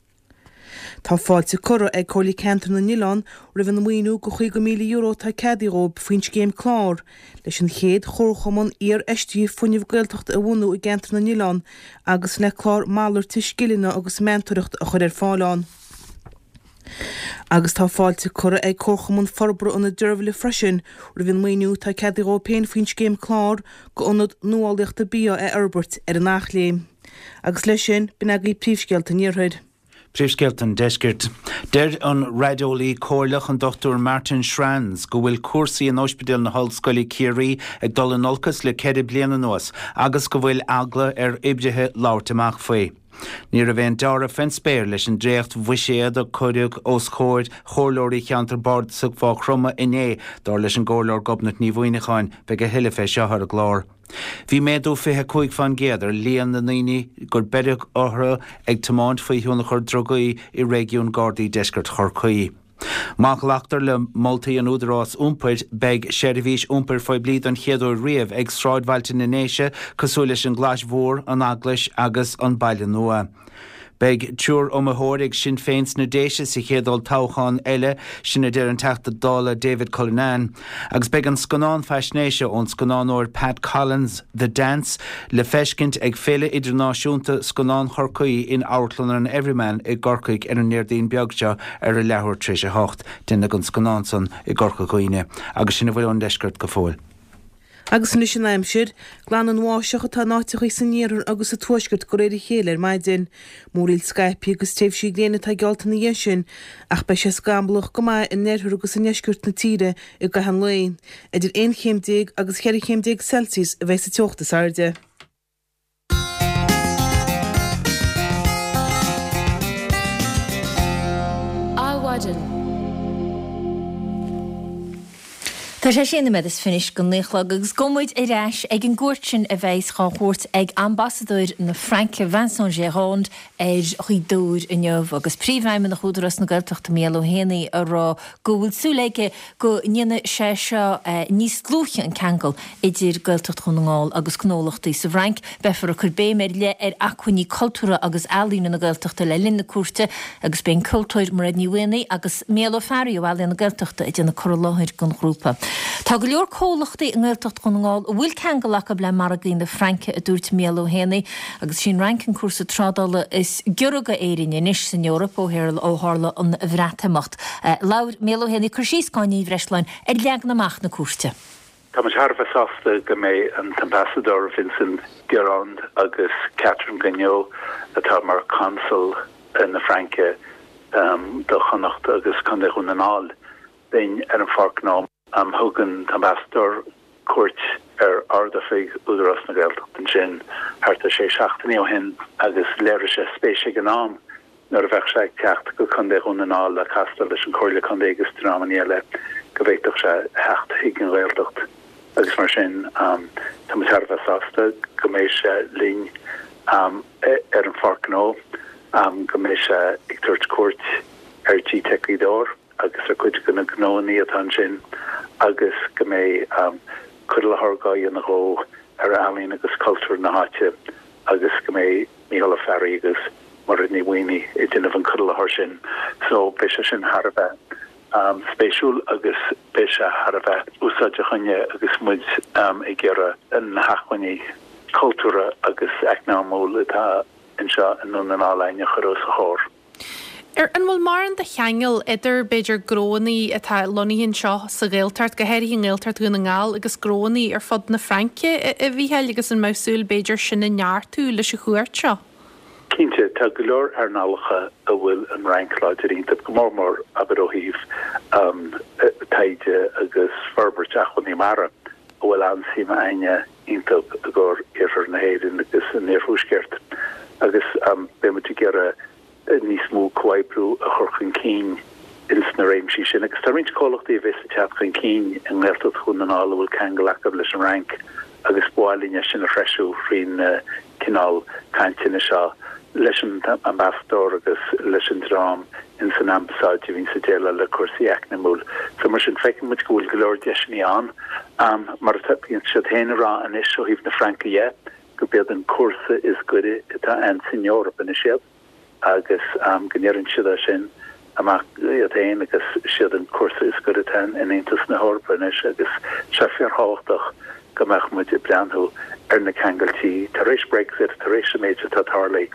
Tá fáilte cura ag cholí cantar na Nílan rih an muoinú go €5 milliún tá cadírób faoin céim chlár leis an chéad chorchaman ar eistí funineh Gaeltacht a bhúnú I gantar na Nílan agus le chlár málar tuiscilína agus mentoricht a chur ar fáileán. Agus tá fáilte cura ag chorchaman forbra an na derbhla freisin rih an muoinú tá cadírób péin faoin céim chlár go ionad nuáilíochta bia a Albert ar an nachléim. Agus leis sin bin agaí príomhscéalta níorthaid. Príomhscéalta deisgirt. Deir an radiolaí cóirleach an Dr. Martin Schranz go bhfuil cuasaí an ospidéal na Hallscoile Ciarí ag dul an olcas le 4 bliana nuas, agus go bhfuil agla ar ibrithe láirteach faoi. Ní a bhéon dara fenspéir leis an dréocht bhuiséad a chuideag os chóid chorlóirí cheantar bard sa bhá crumma inné dar leis an ggóirleir gobnat ní bhuiineáin be go hiile fé seathar a glár. Bhí méadú 25 fan géadar líon na naoine gur beideach áthra ag tomáint faoi hiúna chur drogaí I régiún Gardaí deisgirt chorcaí. Mach leachtar le moltaí an údarrás úmpair beag seirbhís úmpair faoi bliad an chéadú riamh ag sráidbhailte na néise cosú leis an glas mhór an aglas agus an baile nua. Beg túr a thóraigh sin féins na déise sa chéadál táchan eile sinna deir an teachta dála David Cullinan, agus beg an scanán feisnéise ón scanánóir Pat Collins, The Dance, le feiscint ag féile idirnáisiúnta scanán chorcaí in Outland an Everyman I gorcaig ar an néirdaon beagte ar a lethúir tríise hocht, duna an scanán san I gorca goine, agus sinna bhfuil an deisgirt go fóil. Agus nu sin aimsir, glan an bháiseach atá náitiach sanníar agus a tuaisgurt go réidir chéir maidin, móríl Skype agus taobh sí gléana tá gealta na sin, ach bei sé sgamblach go mai in neirthú agus an neisgurt na tíre i go han lein, idir 1 agus 4 Celsius a bheits a teochtas airde. Tá sé sin me is finis go néchlag agus gomid I reis ag an gúirtin a bheits cháchút ag ambassadúir na Franke Vincent Gérond chuí dúr in neomh agus príomhhaimime na chuúdras na Gaeltachta Mialo Hénaí a rá gohfuil súléige go nine sé seo níos glúche an ceangal idir Gaeltacht chunáil agus gnólachtaí sa Frank befar a churbé mar le acuiní cultúra agus ealaína na Gaeltachta le linna cuarta agus ben cultúir mar níhaine agus Mialo Ferry bhil na Gaeltachta idir na choláthir gon grúpa. Tá go leor cólachtaí an Gaeltacht chunáil bhfuil ceangalach a ble mar a gin de Franke a dúirt Mialo Hénaí agus sin ranking cuasa trádála is georga éirinne níos san Europa ó héil ó hála an bhreatamacht. Laur Mialo Hénaí chuirsís gáinní bhreislein leag naach na cuairte. Tá mar Harfa sásta go mé an ambassador Vincent Gérond agus Catherine Gagnon atá mar consul na Franke do chonacht agus chundé chunanáil dain an farcnám thugan ambassador cuairt ardafig údarras na Gaeltacht an sin harta sé 16 hin agus léir sé spéise gan nám nar a bheith sé techt go chundé chunanáil a castal leis an choirle chundé agus trámaníile go bhéiteach sé hecht hiag an Gaeltacht agus mar sin tá mar Harfa sásta go mé sé lín an farcnó go mé sé ag tuairt cuairt G teiclídór agus a chuid gona gnóí atá sin agus go mé chud le thorgáí an ró alín agus cultúr na háte agus go mé Mícheál Ferry agus mar níhaoine I duine an chud le thir sin so be se sin Har bheith spéisiúil agus be se Har bheith úsáide chunne agus muid I ggéire an hachaní cultúra agus eicnámúil atá inseo an nunanálaine churós a chóir. An bhfuil mar an de cheangal idir beidir grónaí atá loníonn seo sa Gaeltart go héirí Gaeltart gona ngáil agus grónaí ar fod na Franke a bhíhéil agus an másúil beidir sin na neartú leis a chuairt seo. Cínte tá go leor ar nálacha a bhfuil an reinláidirínta go mórmór aber ó híh taide agus farberteach chuní mara a bhfuil ansíime aine iontab a ggur ar na héirin agus an néarthúsceart agus be mu gera níos mó coibrú a chorchan cín ins na réimsí sin agus tá rint cólachtaí a bheits a teachchan cín an Gaeltacht chunanáil bhfuil ceangalach leis an rank agus báilíne sin a freisiú faoin cinál caiinteanna seo leis an ambassador agus leis an drám in san ambasáid hín sa déile le cuasaí eicnamúil so mar sin feiceann muid go bhfuil go leor deisinaí an mar bíonn siad héanará an is seo híh na Franke go bead an cuasa is goide atá an sin Eorpa na siad agus gnéann siad sin amach héin agus siad an cuasa is go ten in Aontas na Eorpa agus se fearthach gomach muid I breanthú ar na ceangaltí tar éis Brexit tar éis sem méide tá tarlaí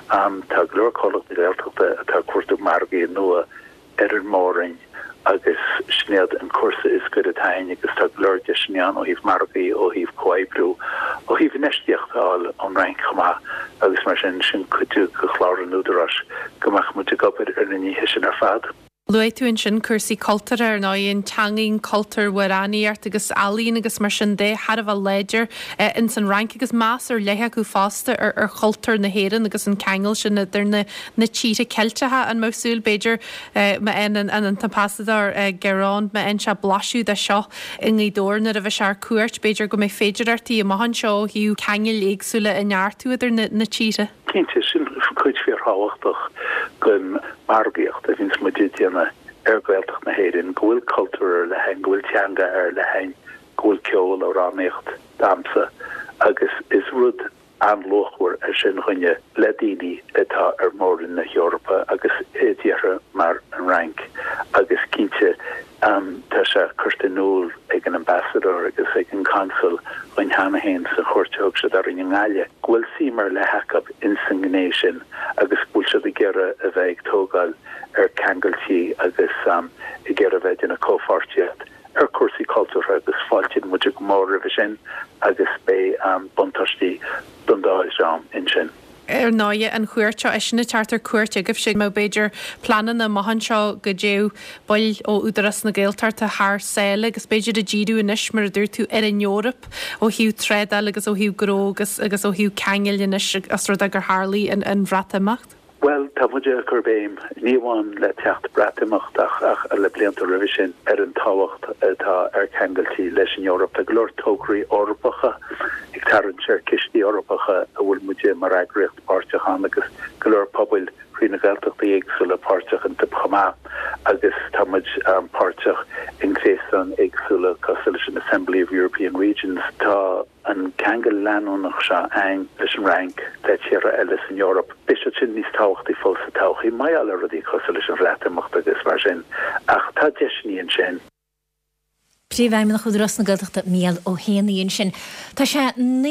tá glór cholacht na Gaeltachta atá cuairtú margaí nua ar an móring agus snéad an cuasa is go tain agus tá glór deisneán ó híh margaí ó híh coibrú ó híh neisteachtáil an rank chumá agus mar sin chuú go chlár an údarrás gomach mu gopur ar na níhe sin ar fad. Luúin sin cuasaí cultúr ar náon teanging cultúr waráíart agus alín agus mar sin dé Har bh léidir in san rank agus más ar lethe go fásta ar cultúr na héan agus an cheangal sin idir na tíre ceiltethe an másúil beidir me an ambassador Gérond me an se blaisiú de seo in dóna a bheith se cuairt beidir go mé féidirartí a maihan seo hiú cheangal éagsúla in neartú idir na tíre. Cínte sin chuid feartháhachtach gon margaíocht a vís muidirna ar Gaeltacht na héirin gohfuil cultúr le hain gohfuil teanga ar le hain gohfuil ceol ó ránéocht damsa agus is rud anlóchhar a sin chunne le daoine atá ar mór in na Eorpa agus édíartha mar an rank agus cínte tá se chuirtanúil ag an ambassador agus ag an consul chuin hena héin sa chuirteog se ar in ngáile gohfuil símar le hacab in san gné sin agus bhfuil se a ggéire a bheith tógáil ar ceangaltí agus I ggéire a bheith in a cófartiacht cuasaí cultúr agus fáiltin mu go mór a sin agus bé buntáistí dundáil in sin. náide an chuirte is sinna tartar cuairte goh sé má beidir planan na maihanseo go déh bail ó údaras na ggéaltar a th saoile agus beidir a ddíú inis mar a dúir tú ar in Eorop ó hiú tredal agus ó hiú grógus agus ó hiú ceil inis asrad a gur Harlaí an bhreatamach. Well, tá muide gur béim níháin le techt bretamachach ach le blianta rihi sin ar an táhacht atá ar cheangailtí leis in Eorop a glór tógraí orpacha ag tarann sé cistí orpacha a bhfuil muide mar agriocht páirteach agus glór pobail chuoine gailteachtaí éagsúla páirteach an tipchamá agus táid páirteach in Gréasan éagsúla Constitution Assembly of European Regions tá an ceangail leanúnach se ein leis an rank le tíara eile in Eorop. Bis sin níos táchttaí fósa táchaí mai eile ruí Constitution rétamachta agus mar sin ach tá deisníon sin. Príomhhaim nach chudras na gaiilteachta míal ó héanaíonn sin. Tá sé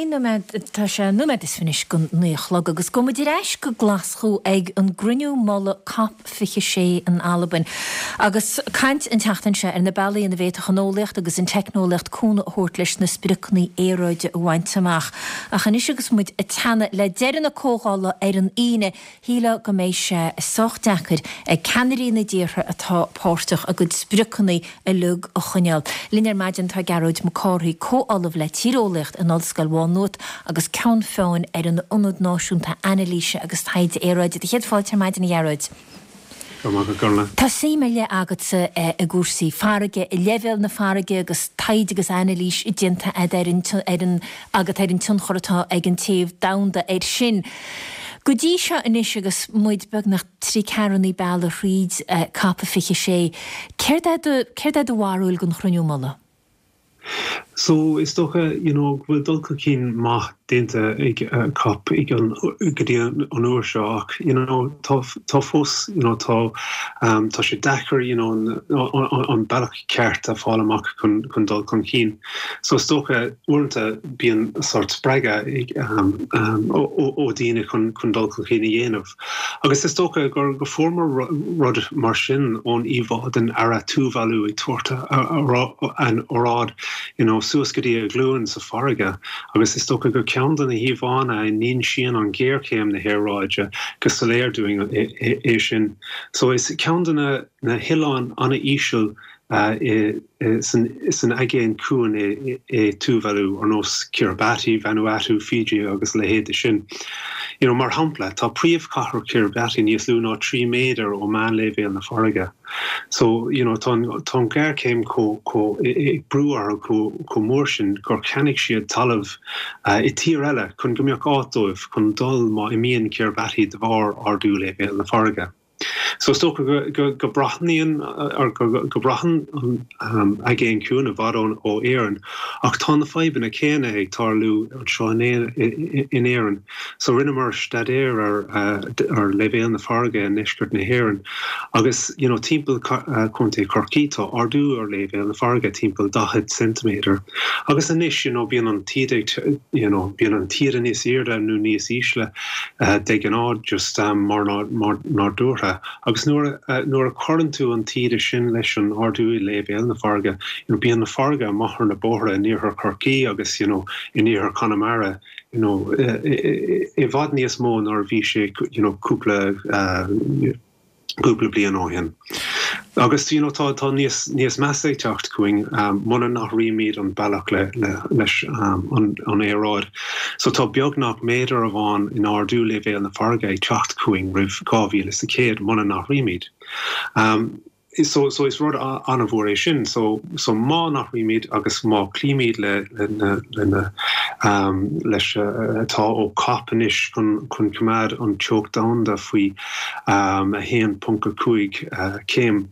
numed is finis go nuochlog agus go muidir éis go Glasgow ag an gruniú molla cap fiche sé an Alban. Agus caint an teachtain se ar na bailí na bhéach an ólacht agus an technólacht cúna thuirt leis na spiricnaí éróide a bhaintamach. A chanis agus muid a tena le deireann na cógála ar an ine híle go mééis sé sochtdechar ag ceanirí na ddíortha atá páirteach a go spiricnaí a lug a chuneal. Línar maidin tá garúid mo cóirí cóálah le tírólacht an olscail bháinút agus ceann féin ar an ionad náisiúnta analíse agus taid éróide. De chéad fáilte maidin na ghearóid. Tá síime agat sa a gúsaí farige i level na farige agus taid agus analís i dínta agat ar an tunchoratá ag an taobh damda ar sin. Go dtí seo inis agus muid beg nach trí ceannaí bailla riad cappa fiche sé. Céir do bhharúil gon chruniú molla? So is toch bhfuil dulcha cín maith dénta ag cap ag godí an uairseach tá fós tá sé dechar an bailach ceart a fáil amach chun dul chun cín. So is tócha uanta bíon sort spreige ó daine chun dul chun cín dhéanamh. Agus is tócha gur go formar rud mar sin ón íomhád an ara túbhailú ag tuairta an órád suas go dtí a glúin sa farige, agus is tócha go ceann na híomhána a níon sin an ggéircéim na héráide go sa léir doing é sin. So is ceann na hián anna ísisiúil is an agéin cúin é túbhailú ar nós Kiribati, Vanuatu, Fiji agus le héad sin. Mar hampla, tá príomhchathair Kiribati níos lú ná 3 méadar ó man lévé na farige. So, tá ggéircéim ag brúar có mór sin gur cheannig siad talamh i tír eile chun go mbeadh átóibh chun dul má i míon Kiribati de bhar ardú lévé na farige. So sto go brachníon ar go brachan agéin cún a bharón ó éan ach tá na feiban a céine ag tarlú seo in éan. So rinne mar stadéir ar levéal na farge a neisgurt na héan. Agus timppel chunta Corkítá ardú ar levéal na farge timppel 10 cm. Agus anis bíon an tíide bíon an tíre níos irde nó níos ísle de an ád just mar ná dúrtha. Agus nuair a chorann tú an tíide sin leis an ardú levéal na farge, bíon na farge machar na bóthra níor Corcaí agus i níor Connemara, i bhd níos mó nar bhí sé cúpla bliain ó hin. Agus tá níos measa teacht chuing muna nach riimiid an bailach leis an éráid. So tá beag nach méadar a bháin in ardú levéal na farge teacht chuing rih 2001 muna nach riimiid. So is rud an bhór sin, so má nach riimiid agus má clíimiid le leis tá ó capanis chun cumad an teocht damda faoi a 1.5 céim.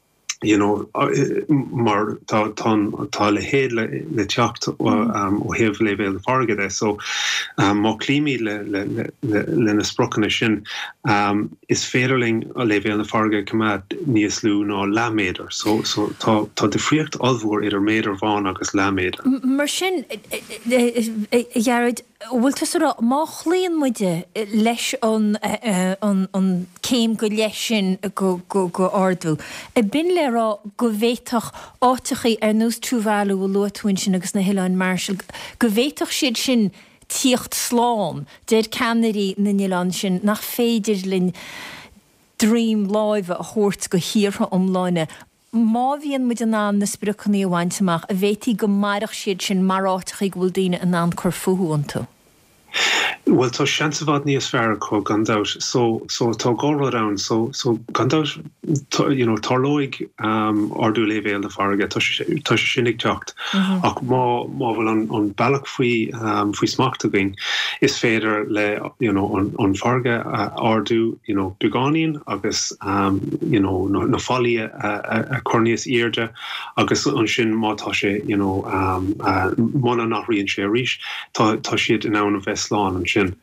Mar tá le héad le teacht ó heh levéal farge de, so má clíimiid le na sprochanna sin is féidirling a levéal na farge cumad níos lú ná leméadar, so tá de friocht almhór idir méadar bháin agus leméadar. Mar sin, Jared, bhfuil tu má chlíon muide leis an céim go leis sin go ardú. I bin le rá go bhéiteach áitichaí nús trúhhealú bhfuil luatúin sin agus na Highland Marshall, go bhéiteach siad sin tíocht sláán, déir ceanirí na Nílan sin nach féidir linn dream láimhe a chóirt go hiortha omláine. Má bhíon muid an ná na spruchaní bhaintach a bhétí go maireach siad sin maráitichaí bhfuil daine an ná chur fuúan tú. Well, tá seansavád níos fearr có gandát, so tá gá around, so gandát, tarlóig ardú levéil na farige, tá sinnig teacht. Ach má bhfuil an bailach faoi smachta going is féidir le, an farige ardú, bugánín, agus, na fálaí a corníos iarde, agus an sin mátá sé, mna nach rion sé ríis, tá siad in ann a Vesláán an sin.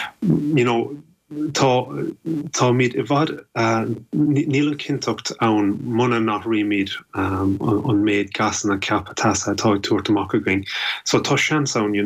Tá míad I bhd níl cintocht ann muna nach riimiid an méid gasan a ceapa tasa tá tuairt amach againn. So tá seans ann,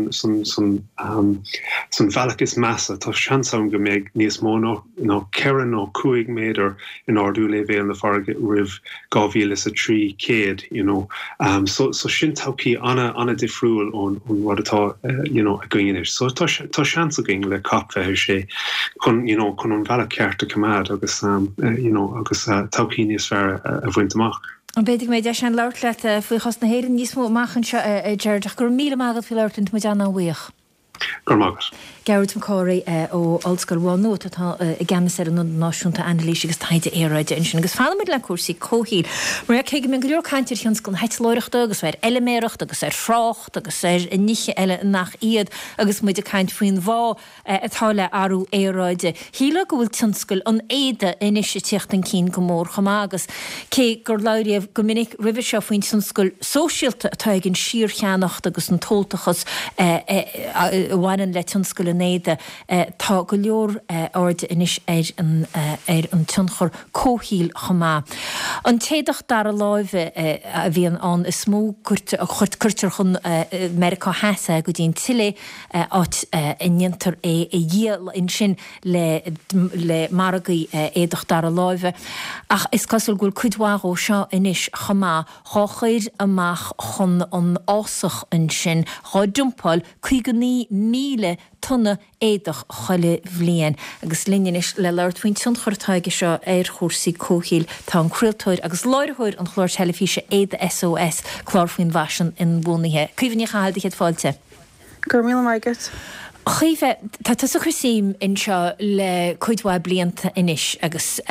san bhealachas massa, tá seans ann go méid níos mó nó ceann nó 5 méadar in ardú levéil na farige rih 2003 so sin tácí anna difriúil ón rud atá a gcuingeir. So tá seans againn le capfeithir sé chun an bhealach cearta cumad agus tácí níos fearr a bhaint amach. An beidir méid an leirt le faoi chos na héireann níos mó machchan se deirdeach gur míle mágad fi leirtint mu an bhuaich. Gur mágad. Geird Cóirí ó Ollscoil Bháil atá i gceannas ar an náisiúnta Annalise agus taide éráide in sin agus fanamid le cuasaí cóhíl. Mar chéige mé goúor caiintear chions gon heitlóireachta agus bhar eileméireacht agus frácht agus níe eile nach iad agus muid a caiint faoin bhá atá le arú éráide. Híle go bhfuil tionscail an éide inis tíocht an cín go mór chumá agus cé gur leiríomh go minic ribh seo faoin tionscail sóisialta atá gin siar cheannacht agus an tóltachas bhainean le tionscail néide tá go leor áde inis an tionchor cóhíl chomá. An téadach dar a láimhe a bhíon an is smó chuirtar chun America heasa go dtíon tiile áit iniontar dhéal in sin le maragaí éadach dar a láimhe. Ach is cosúil gúil cuidháró seo inis chomá cháchaid amach chun an ásach in sin chá dumpáil 5,000 tunna éadach choile bhliain agus linneis le leirthaoin tionchortáige seo chósaí cóhíl tá an cruiltóir agus leirthóir an chlór telefíse éad SOS chlárfaoin bhaisian in bhunaithe. Cuimhne chaáildigh fáilte. Gur míle maigad. Chaomh tá tusa chusaím in seo le chuidhá blianta inis agus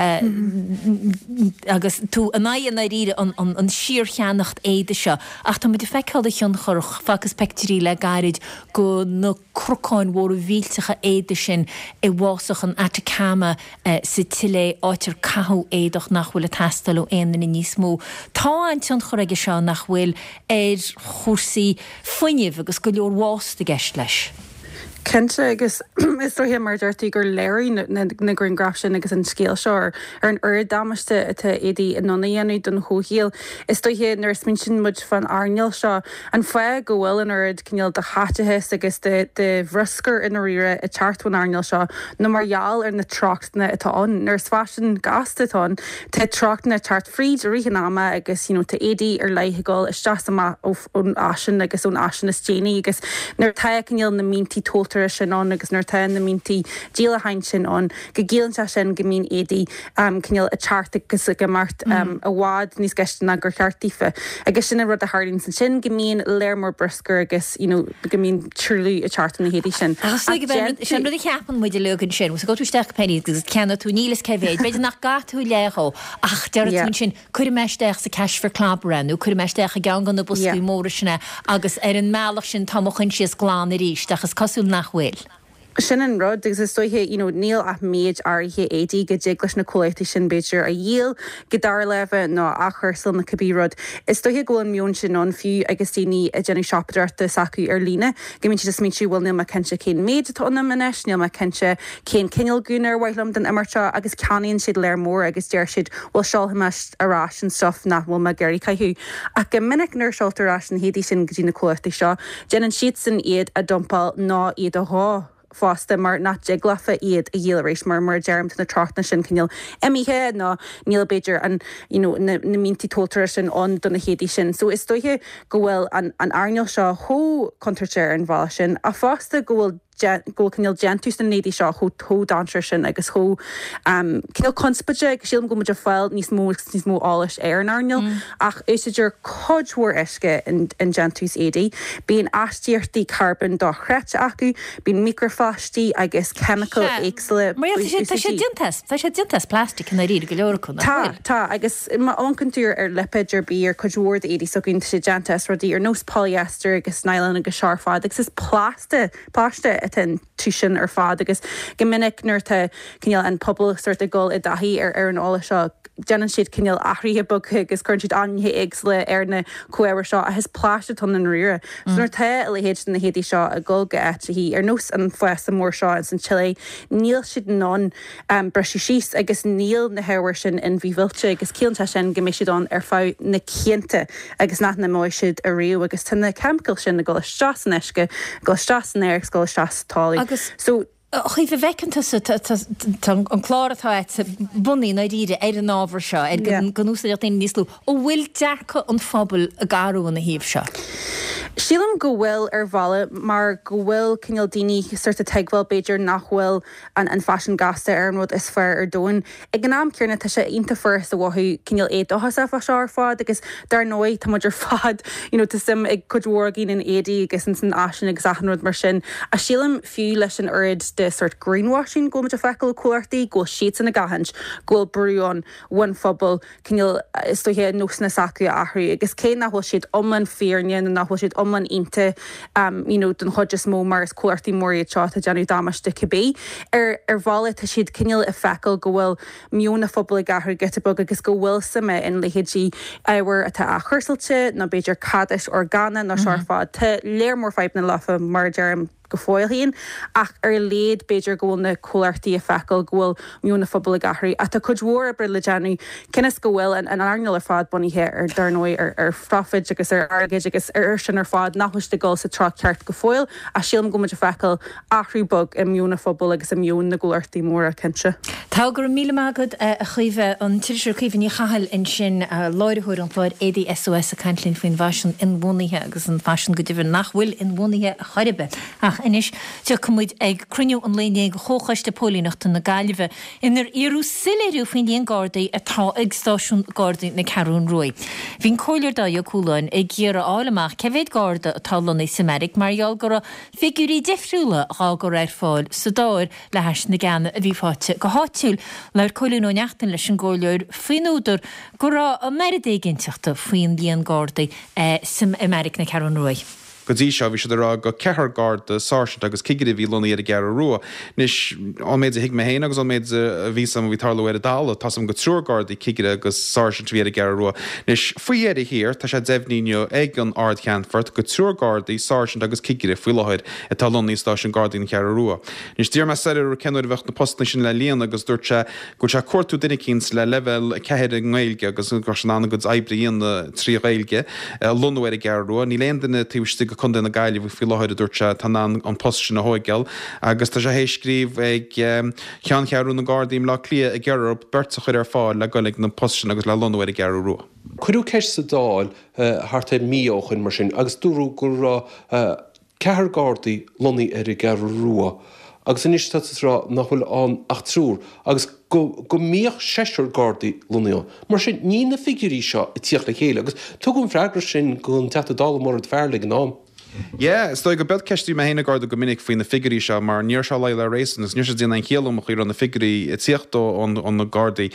tú anáana ríide an siar cheannacht éide seo ach tá muid feiceáil a chean chorch fagus pectorí le gairid go na crocáin mhór bhíaltecha éide sin I bhásach an Atacama sa tiile áitir cathú éadach nach bhfuil a testal ó éanana níos mó. Tá an tion choraige seo nach bhfuil chósaí foiineh agus go leor bhásta gceist leis. Kente agus is hé mar dúirtí gur léirí na green graf sin agus an scéal seo ar an dameiste atá édí in nonaíanú don chóhíal. Is hé nurs min sin mud fan airneal seo an fe go bhfuil an ard cinneal de háitethe agus de bhruscar in rire a charthain airneal seo nó margheall ar na trochtna atáin nurs fasin gastatán te trochtna chart fríd a rihanama agus tá édí ar leitheáil is teama ón asin agus ón asin is déine agus nar ta cinneal na mintí tó sin an agus nar tain na mintí díla hain sin an go géalann sin go mín édí cinneal a chart agus a gemart a bhád níos geistena gur cheartífa. Agus sinna rud a hardín san sin go mín léirmór bruscar agus go mín trúlú a chart na hédí sin. Sin rud cheapan muidir legan sin, go tú steach penny agus ceanna tú nílas cehéid, beidir nach gatú lecho ach deirún sin chuir meisteach sa ceis for clabrenú, chuir meisteach a gangan na busí mór sinna agus ar an meach sin tamchan sios glán a ríist agus cosú nachhfuil. Sin an rud agus is stoithe níl a méid áirithe édí go déglas na choléiti sin beidir a dhéal go dar leh ná a chursal na cabbí rud. Is stoithe go an miún sin an fiú agus daoine a dénne shoppearta sacu ar lína, go mín si smíú bhfuil níl cinse cén méid tána manis, níl cinse cén cineal gúnar bhailm den immarte agus caníonn siad leir mór agus deir siad bhil seolthamas arás an stuff nach bhfuil me geirí caiú. A go minic nuair seoltarrás an hédí sin go dtí na choirta seo, déanann siad san iad a dumpal ná iad a há. Fásta mar na jiglafa iad a dhééis mar dearmt na trachna sin cinil imíthe ná níl beidir an na mintí tótar sin an donna hédí sin. So is stoithe go bhfuil an airneil seo thó contarteir an bhá sin a fásta gohfuil cinil gentús na nédí seo chu tó danseir sin agus cho cinil conspaide go sílam go muidir fáil níos mó ális ar an airneil ach éidir codhúir isce in gentús édí. Bíon astíirtaí carbon dá chreite acu, bíon microfastí agus chemical éagsle. Tá sé dintas plastic in ríad go leor chun. Tá agus ancanúir ar lipid ar bí ar codhúir édí so ginn sé gentas rodí ar nós polyester agus nylon agus searfád agus is pláiste ten tuisin ar fád agus go minic nuirta cinneal an pobl suirt a ggóil i dahíí ar an ála seo Jean siad cinneal athraíthe bug agus chuir siad anthe éags le ar na cuair seo a his pláiste tan an riire. Sunar the le héad na héadí seo a ggóga hí ar nós an fuas mór seo in san Chile, níl siad ná breisi síos agus níl na hehair sin in bhíhilte agus céanta sin go méisiad ar fá na cinnte agus nach na móid siad a riú agus tunna chemical sin na go strasan isce go strasan air go strasátála. So chuh bhecanta an chláratá buí na díide ar an ábhar seo ar ganúsa níoslú ó bhfuil dearcha an fphobal a garú na híomh seo. Sílam go bhfuil ar bhela mar go bhfuil cinneal daoine suirta teaghfuil beidir nachhfuil an fashion gasta ar an rud is fear ar dóin. Ag an am cearna tá sé inta first a bhthu cinneal édóchas a fa seár fád agus dar nóid tá muidir fad tá sim ag chudhór gin in édí agus in san asin ag zachanrod mar sin. A sílam fiú leis an urid de sort greenwashing go muidir fecail cuairtaí go siad in na gahans ghfuil brúán one fphobal cinneal istothe nós na sacu athraí agus cé nachhfuil siad omlan fearne na nachhfuil siad omlan inte den chodjas mó mar is cuairtaí mórí seo a deanú damáiste cabbé. Ar bhla tá siad cinneal a fecail go bhfuil miúna fphobal a gahar getbug agus go bhfuil sama in lehéadí éhar atá a chuirsalte na beidir cadis organa na searfád tá léir mór feib na lafa mar dearm go fáilhíonn ach ar léad beidir gohfuil na choirtaí a fecail gohfuil miúna fphobal a gahraí a tá chudhór a bre le deanú cinnas go bhfuil an airneil ar fád buníthe ar darnóid ar frafid agus ar airgeid agus ar sin ar fád nachhuiiste gáil sa trá ceart go fáil a sílam go muidir fecail ahrú bug i miúna fphobal agus i miún na ggóirtaí mór a cinse. Tá gur míle mágad a chuomh an tíir chuomhann í chail in sin láirithúir an fáid édí SOS a cantlinn faoin bhaisiún in bhunaithe agus an fashion go dtíbh nachhfuil in bhunaithe a charibe. Inis te cumid ag cruniú an léine go chóchaiste pólínacht na Gaillimhe inar iarú siléirú faoin díon Gardaí atá ag stáisiún Gardaí na Carún Roy. Bhín cóilir dá a cúlain ag ggéar álamach cehéad Garda atá lona Sameric marall go figurí defriúla á go ar fáil sa dáir le heis na gceanna a bhí fáte go háitiúil leir cóilún ó neachtain leis an ggóileir faoinúidir go rá a meridéiginteachta faoin díon Gardaí sim Americ na Carún Roy. Go dtí seo bhí se rá go cethar Garda sáirseint agus ciigead bhí lona ar a gar ruá. Nis an méid a hiic héana agus an méid a bhí sam bhí tarla ar a dála, tá sam go trúr Gardaí ciigead agus sáirseint bhí ar a gar ruá. Nis faoi ar a hir tá sé deimhnío ag an ard cheanfort go trúr Gardaí sáirseint agus ciigead fuileáid a tá lona stáisiún Gardaí na cear ruá. Nis tíar me sair ceanúir bheith na postna sin le líana agus dúirte go se cuatú duine cíns le level cehéad an ghilge agus go sin anna go ebrion trí ghilge lona ar a gar ruá. Ní léon duine tíiste go chun na Gaillimh fi láthir dúirte tan an post sin na hóigeil agus tá sé hééiscríomh ag chean chearú na Gardaím le clia a gghear berta chuir ar fáil le goigh na post sin agus le lonhfuir a gearú ruá. Cuirú ceis sa dáil thart míochain mar sin agus dúrú gur cethar Gardaí lonaí ar a gearú ruá. Agus in istará nachhfuil an ach trúr agus go míoch séisiir Gardaí lonaíán. Mar sin ní na figurí seo i tíocht le chéile agus tugann freigra sin gon teata dála mór a fearla an nám. Yeah, stoi go bed ceistú me héna garda go minic faoin na figurí se mar níor se leile rééis ní sé dín an chéalach chuir an na figurí tíochtó an na gardaí.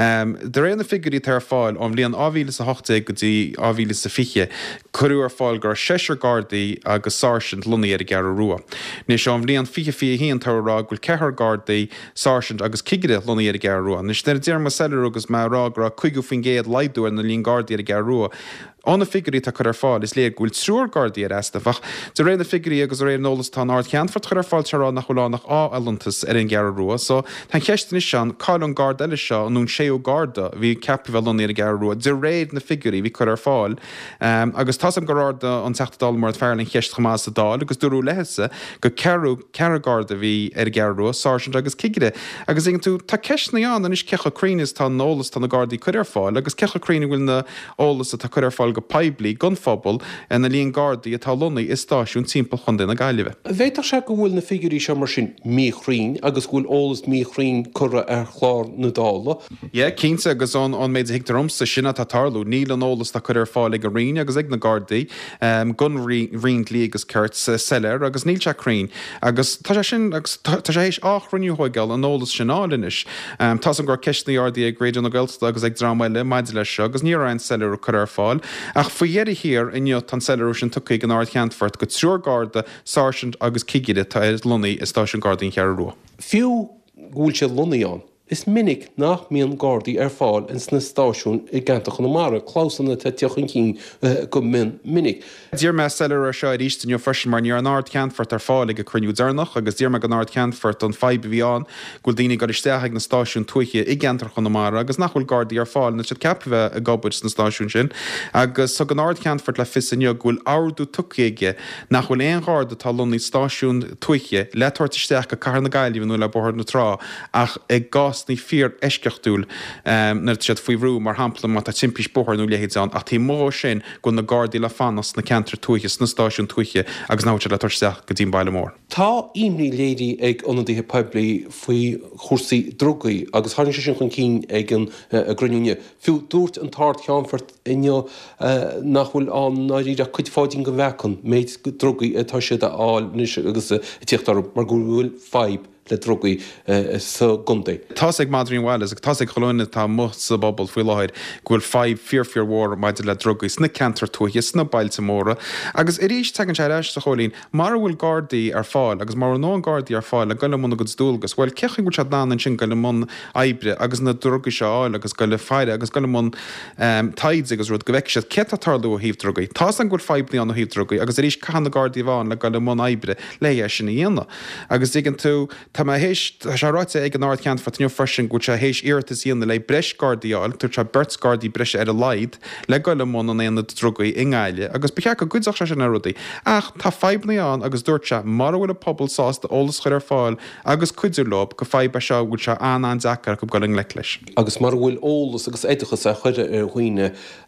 De ré na figurí tar fáil an bblion áhíle a 8 go dtí áhíle sa fiche choú ar fáil gur 6 gardaí agus sáint lunaí ar gar ruúa. Ní se an bblion fi híon tarrá ghfuil cethir gardaí sáint agus ciide lunaí ar gar ruúa. Nís der déar mar selú agus marrá gur chuigú fin géad leidú na líon gardaí ar gar ruúa. Anna figurí tá chur fáil is léir gúil trúr gardaí ar eistefach. De ré na figurí agus ré nólas tá át ceanfort chur fáil terá nach cholánnach álantas ar an gar ruúa, so tá ceistan is sean cáil gard eile seo anún séú garda hí caphheilí ar gar ruúa. De réad na figurí hí chur fáil agus tá an goráda an techtadal mar fearlinn cheist chamás adá, agus dúrú leheise go cear garda bhí ar gar ruúa, sáint agus ciide. Agus ingin tú tá ceisna an is cecharínas tá nólas tá na gardaí chur fáil, agus cecharína bhfuil na ólas a tá chur fáil go peblií gunfabal en na líon gardaí atá lunaí is stáisiún timppla chun na gaiileh. Bhéidir se go bhfuil na figurí se mar sin míchrín agus bhfuil ólas míchrín chura ar chlár na dála. Ié, cínta agus an méid hiictarmsa sinna tá tarlú, níl an ólas tá chur fáil ag riine agus ag na gardaí gun rion lí agus ceart seller agus níl serín agus tá sin tá sé hééis áchrinniu hoigeil an ólas sinálinis. Tá an gur ceisnaí ardí ag gréidir na gailta agus ag drámaile maidid lei se agus ní ein seller chur fáil. Ach fahéirí hir inniu tan sellerú sin tucaí an áir cheanfort go trúr garda sáint agus cigiide tá lunaí is stáisiún gardaín chear ruúa. Fiú gúil se lunaíán. Is minic nach míon gardaí ar fáil in sna stáisiún i gceantacha na mara, chlásanna tá teochan cín go minic. Dír me sellar ar seo rístin fresin mar níor an áir ceanfort ar fáil go cruniú darnach, agus dír me an áir ceanfort an 5 bhíán ghfuil daoine go isteach ag na stáisiún tuiche i gceantarcha na mara, agus nachhfuil gardaí ar fáil na si capbheith a gabbuid na stáisiún sin, agus so an áir ceanfort le fisinne ghfuil áardú tucaige nachhfuil éon garda tá lunaí stáisiún tuiche letuairtisteach go car na gaiilíhú le borthir na trá ach ag gás ní fear esceachtúil nar siad faoihrú mar hampla má tá timpis bóthirnú lehéid an a tí mó sin gon na gardaí le fanas na ceantar tuiche na stáisiún tuiche agus náte le tuirteach go dtíon baile mór. Tá imní lédí ag onadíthe peblií faoi chósaí drogaí agus hána sin chun cín ag an gruniúne. Fiú dúirt an tart cheanfort inne nachhfuil an náirí a chuid fáidín go bhechan méid drogaí atá siad áil agus tíochttar mar gúil 5 le drogaí sa gundaí. Tá ag Madrín Bhile, ag tá ag choúine tá mu sa bobbal faoi láid ghfuil 5 fearfear mhór maidide le drogaí sna cantar tuaithe sna bailte móra, agus i ríis tegann sé éis a cholín mar bhfuil gardaí ar fáil, agus mar nó gardaí ar fáil a goile mna go dúlgus, bhfuil cechan goil se dánan sin goile mún aibre agus na drogaí se áil agus goile feire agus goile mún taid agus rud go bheice sé cetarlú a híh drogaí. Tá an ghfuil feibní an híh drogaí, agus i ríis caian na gardaí bháin le goile mún aibre le sin na dhéana. Agus dgan tú tá hééis se ráite ag an áir ceanfort nniu freisin go se hééis iirtas íonna le breis gardaíáil, tú se bert gardaí breise ar a leid le goile mún an éana drogaí ináile, agus becha go gúideach se sin na rudaí. Ach tá feibnaíán agus dúirte mar bhfuil a pobl sásta ólas chuir ar fáil agus cuiidir lob go feib seo bhúil se an dechar go goling le leis. Agus mar bhfuil ólas agus éidechas a chuide ar chuoine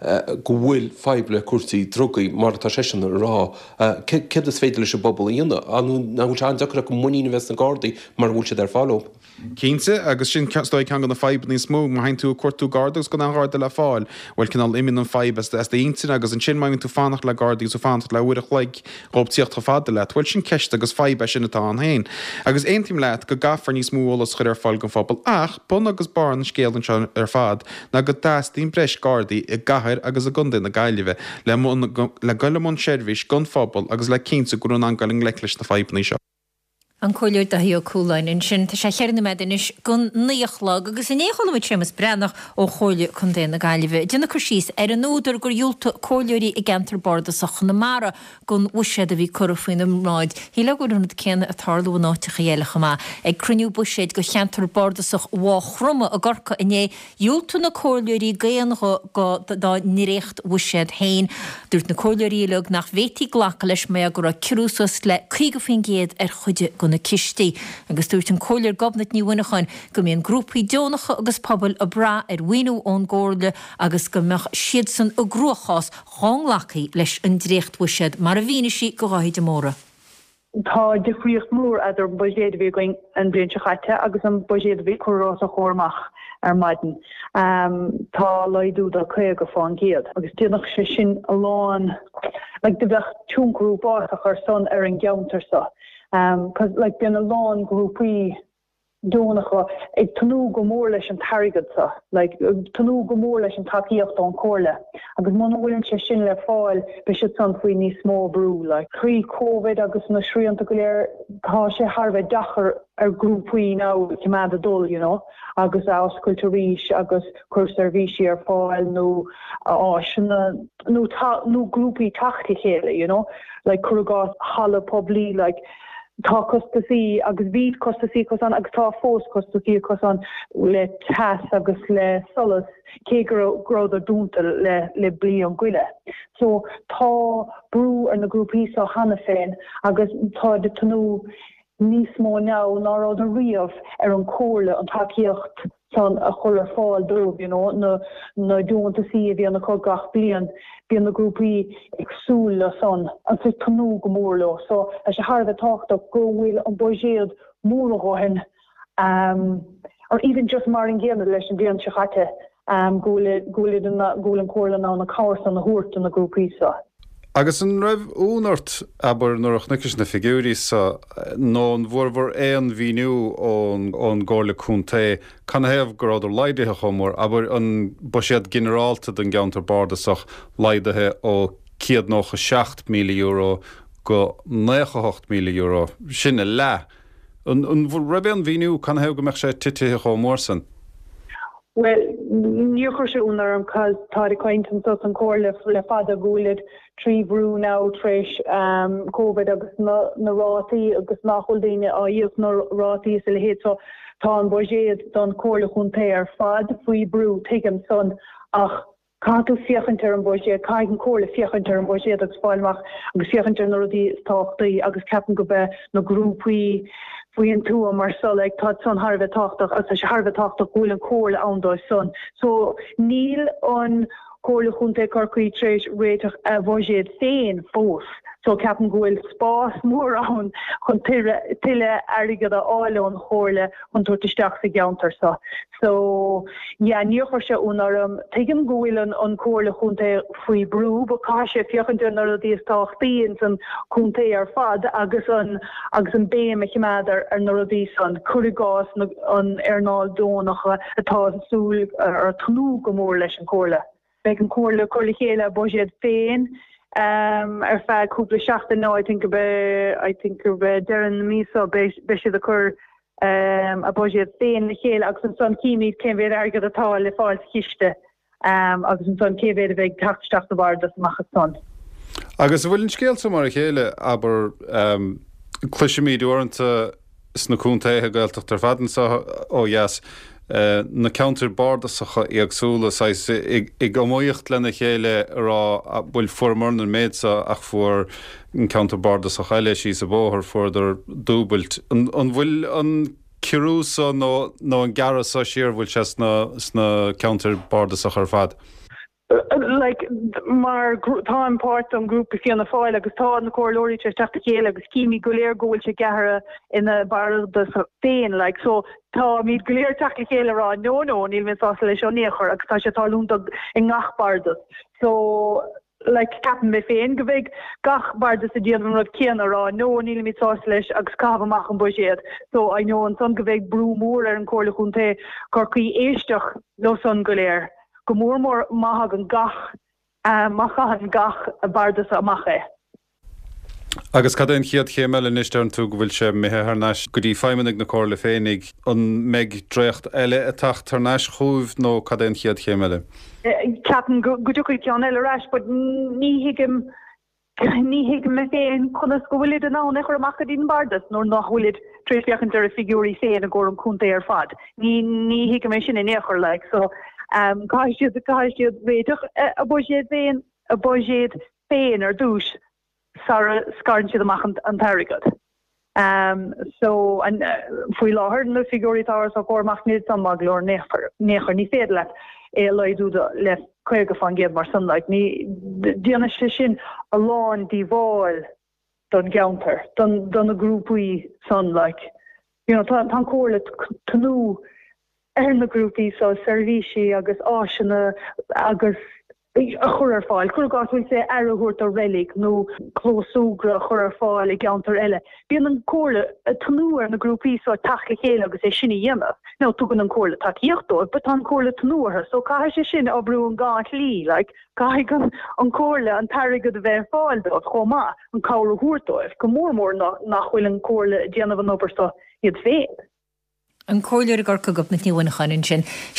go bhfuil feibble cuasaí drogaí mar tá sé sin rá. Cid is féidir leis a bobbal íonna anú bhúil se an dechar go muíine bheits na gardaí mar bhúil sé ar fáil. Cínte agus sin stoi cean gan na feib ní smó mar hain tú cuatú gardagus go an garda le fáil, bhfuil cinál iminn an feib as intin agus an sin maiginn tú fannach le gardaí so fanach le bhuiireach le robtíocht fada le, bhfuil sin ceist agus feib sinna tá an hain. Agus aontim leat go gafar níos móolalas chuir ar fáil go fphobal ach bun agus bar an scéalan se ar fad na go dátíon breis gardaí i gaiir agus a gunda na gaiileh le goilemón seirbhís gun fphobal agus le cinnta gurún an galing leis na feibní seo. An choúir a hiío cúlain in sin tá sé chearna medinis gon níochlag agus in échoid sémas brenach ó choile chun déna gaiileh. Dina chu síos ar an úidir gur dúlta choileirí i gentar borda sa chuna mara gon uisiad a bhí chorafuoin amráid. Hí le gurúna céanna a tarlú náiticha dhéalacha má ag cruniú buisiid go cheantar borda sa bhchruma a gorcha iné dúlta na choileirí géan go dá nírécht uisiad hain. Dúirt na choileirí le nach bhétí ghlacha leis mé a gur a cirúsas le chuige fin géad ar chuide na kistí agus dúirt an choir gobnat ní winnachain go mbeon grúpaí deonacha agus pobl a bra ar winú ón gcóirde agus go meach siad san a grúchás hánlachaí leis an drécht uisiad mar a bhíine sí go ráid móra. tá difriocht mór idir budgéad bhí going an blion se chaite agus an budgéad bhí chorás a chóirmach maidin. Tá leidú a chuig go fáin géad. Agus tíach sé sin a láin de bheith túngrúpá a chu son ar an geantar sa. Cos bíon a láin grúpaí dúnacha ag tanú go mór leis an tarigad sa, tanú go mór leis an takeíocht an cóirle. Agus mna bhfuiln sé sin le fáil be si san faoi ní smó brú, chrí COVID agus na sríanta go léir tá sé Harbheith dachar ar grúpaí ná cimad a dul, agus áscoilte ríis agus chuir servíisi ar fáil nó grúpaí tachta chéile, chugás hala poblí, tá costaí agus bhíd costaí cosan agus tá fós costaí cosan le tas agus le solas cégród a dúnta le bli an gcuile. So tá brú ar na grúpaí sa hana féin agus tá de tanú níos mó ná nárád an riamh ar an cóirle an takeíocht san a chur ar fáil dúb, na dúnta si a bhí an chugach blian bí na grúpaí agsúla san an fi tanú go mórlo. So a sé Harbheith táchtach go bhfuil an budgéad mór a gohin, or even just mar an ggéanana leis an bblion se chaite gúlid an cóirle ná na cáir san na thuirt an na grúpaí sa. Agus an raibh únart aber nuach nicis na figúrí sa nó bhór éon víniu ón gála cúnta can heamh go ráidir leideithe chomór, aber an budgéad generálta den geantar bardasach leideithe ó 160 milliún go 98 milliún sinna le. An raibh an víniu can heamh go meach sé titithe chomór san. Well, níor se únarm cos tá cointan sos an cóirle le fada gúlid trí brú ná tréis COVID agus na rátaí agus nachhol daine a dhéoch na rátaí sa le héad so tá an budgéad don cóirle chunta ar fad faoi brú tuigim son ach Cáú fiochantar an budgéad, caigan cóirle fiochantar an budgéad agus fáilmach agus fiochantar na rudí táchtaí agus ceapan go bheith na grúpaí faoin tú mar sol ag tá son Harbheith táchtach as sé Harbheith táchtach bhfuil an cóirle andá son. So níl an cóirle chunta corcaí tréis réiteach a budgéad féin fós. So ceapan gohfuil spás mór an chun tuile airgad a áile an chóirle chun tuairteisteach sa geantar sa. So níor se únarm tuigim gohfuil an cóirle chunta faoi brú, ba cá sé fiochantar na rudí táchtaí san chunta ar fad agus an béim a chiimead ar na rudí san curigás an airnáil dónacha atá súil ar tanú go mór leis an cóirle. Beg an cóirle chéile budgéad féin. Ar fe cúpla seachta ná I think go bheith dean mísa be siad a chur a budgéad féin na chéile agus an son cíimiid cén bhéad airgad atá le fáil chiiste agus an son céhéad a bheith tachtteach a bhar machchas son. Agus bhfuiln scéalta mar a chéile aber cluisiimiid uanta snaúntathe gailteach tar fadan ó yes. Na counterbardasacha agsúla ag gomóocht lena chéile rá bhfuil formar an méidsa ach fuair an counterbardasacha eile sí sa bóthir fuidir dúbailt. An bhfuil an cirúsa nó an garasa siar bhfuil se sna counterbardasacha ar fad. Mar tá an páirt an grúpa fianna fáil agus tá na cóirlóirí teachta chéile agus cíimi go léir gohfuil se gethra ina bardas féin so tá míad go léir teachta chéile rá nó níl minn sása leis an néchar agus tá sé talúnta i ngach bardas. So capan mé féin go bhíh gach bardas a díanam rud céanna rá nó níl míad sása leis agus cabhamach an budgéad. So I know an son go bhíh brú mór ar an cóirle chunta corcaí éisteach nó son go léir. Go mór maithag an gach machahan gach a bardas amacha. Agus cad chiad chéime istear an tú go bhfuil sé mithe thnáis go dtí feimimenig na cóirla féinnig an méid dréocht eile a tacht tarnáis chuúh nó cad chiad chéime. Ceapan go dúcha cean eile reis, bud ní hiigim me féin chunas go bhfuilid an ná chur amachcha dín bardas nó nachhuiid tréisleachantar a figúí féin a ggur an cúnta ar fad. Ní hiigim mé sin in échar so caiisiad réiteach a budgéad féin a budgéad féin ar dúis scarann siad amach an tarigad. So faoi láthir na figúí táras a gcóirmach níl samach leor néchar ní féad le é leidúda le chuige fan géad mar san ní déana sin a lán díháil don geantar, don a grúpaí son, like, you know, tan cóla tanú na grúpaí so servisi agus áisina agus a chur fáil, chur gáhfuil sé airúirt a relic nó chlósúgra a chur fáil i geantar eile. Bíon an cóla tanúar na grúpaí so tacha chéile agus é sinna dhéanamh. Now tugan an cóla takeíochtó, but an cóla tanúartha, so cai sé sin obrú an gát lí, like, cai gan an cóla an tarigad a bheith fáil dod, chomá, an cála húrtóibh, go mór nachhfuil an cóla déanamh an obersta iad féin. An cóir a gorca go na níhain chanin sin.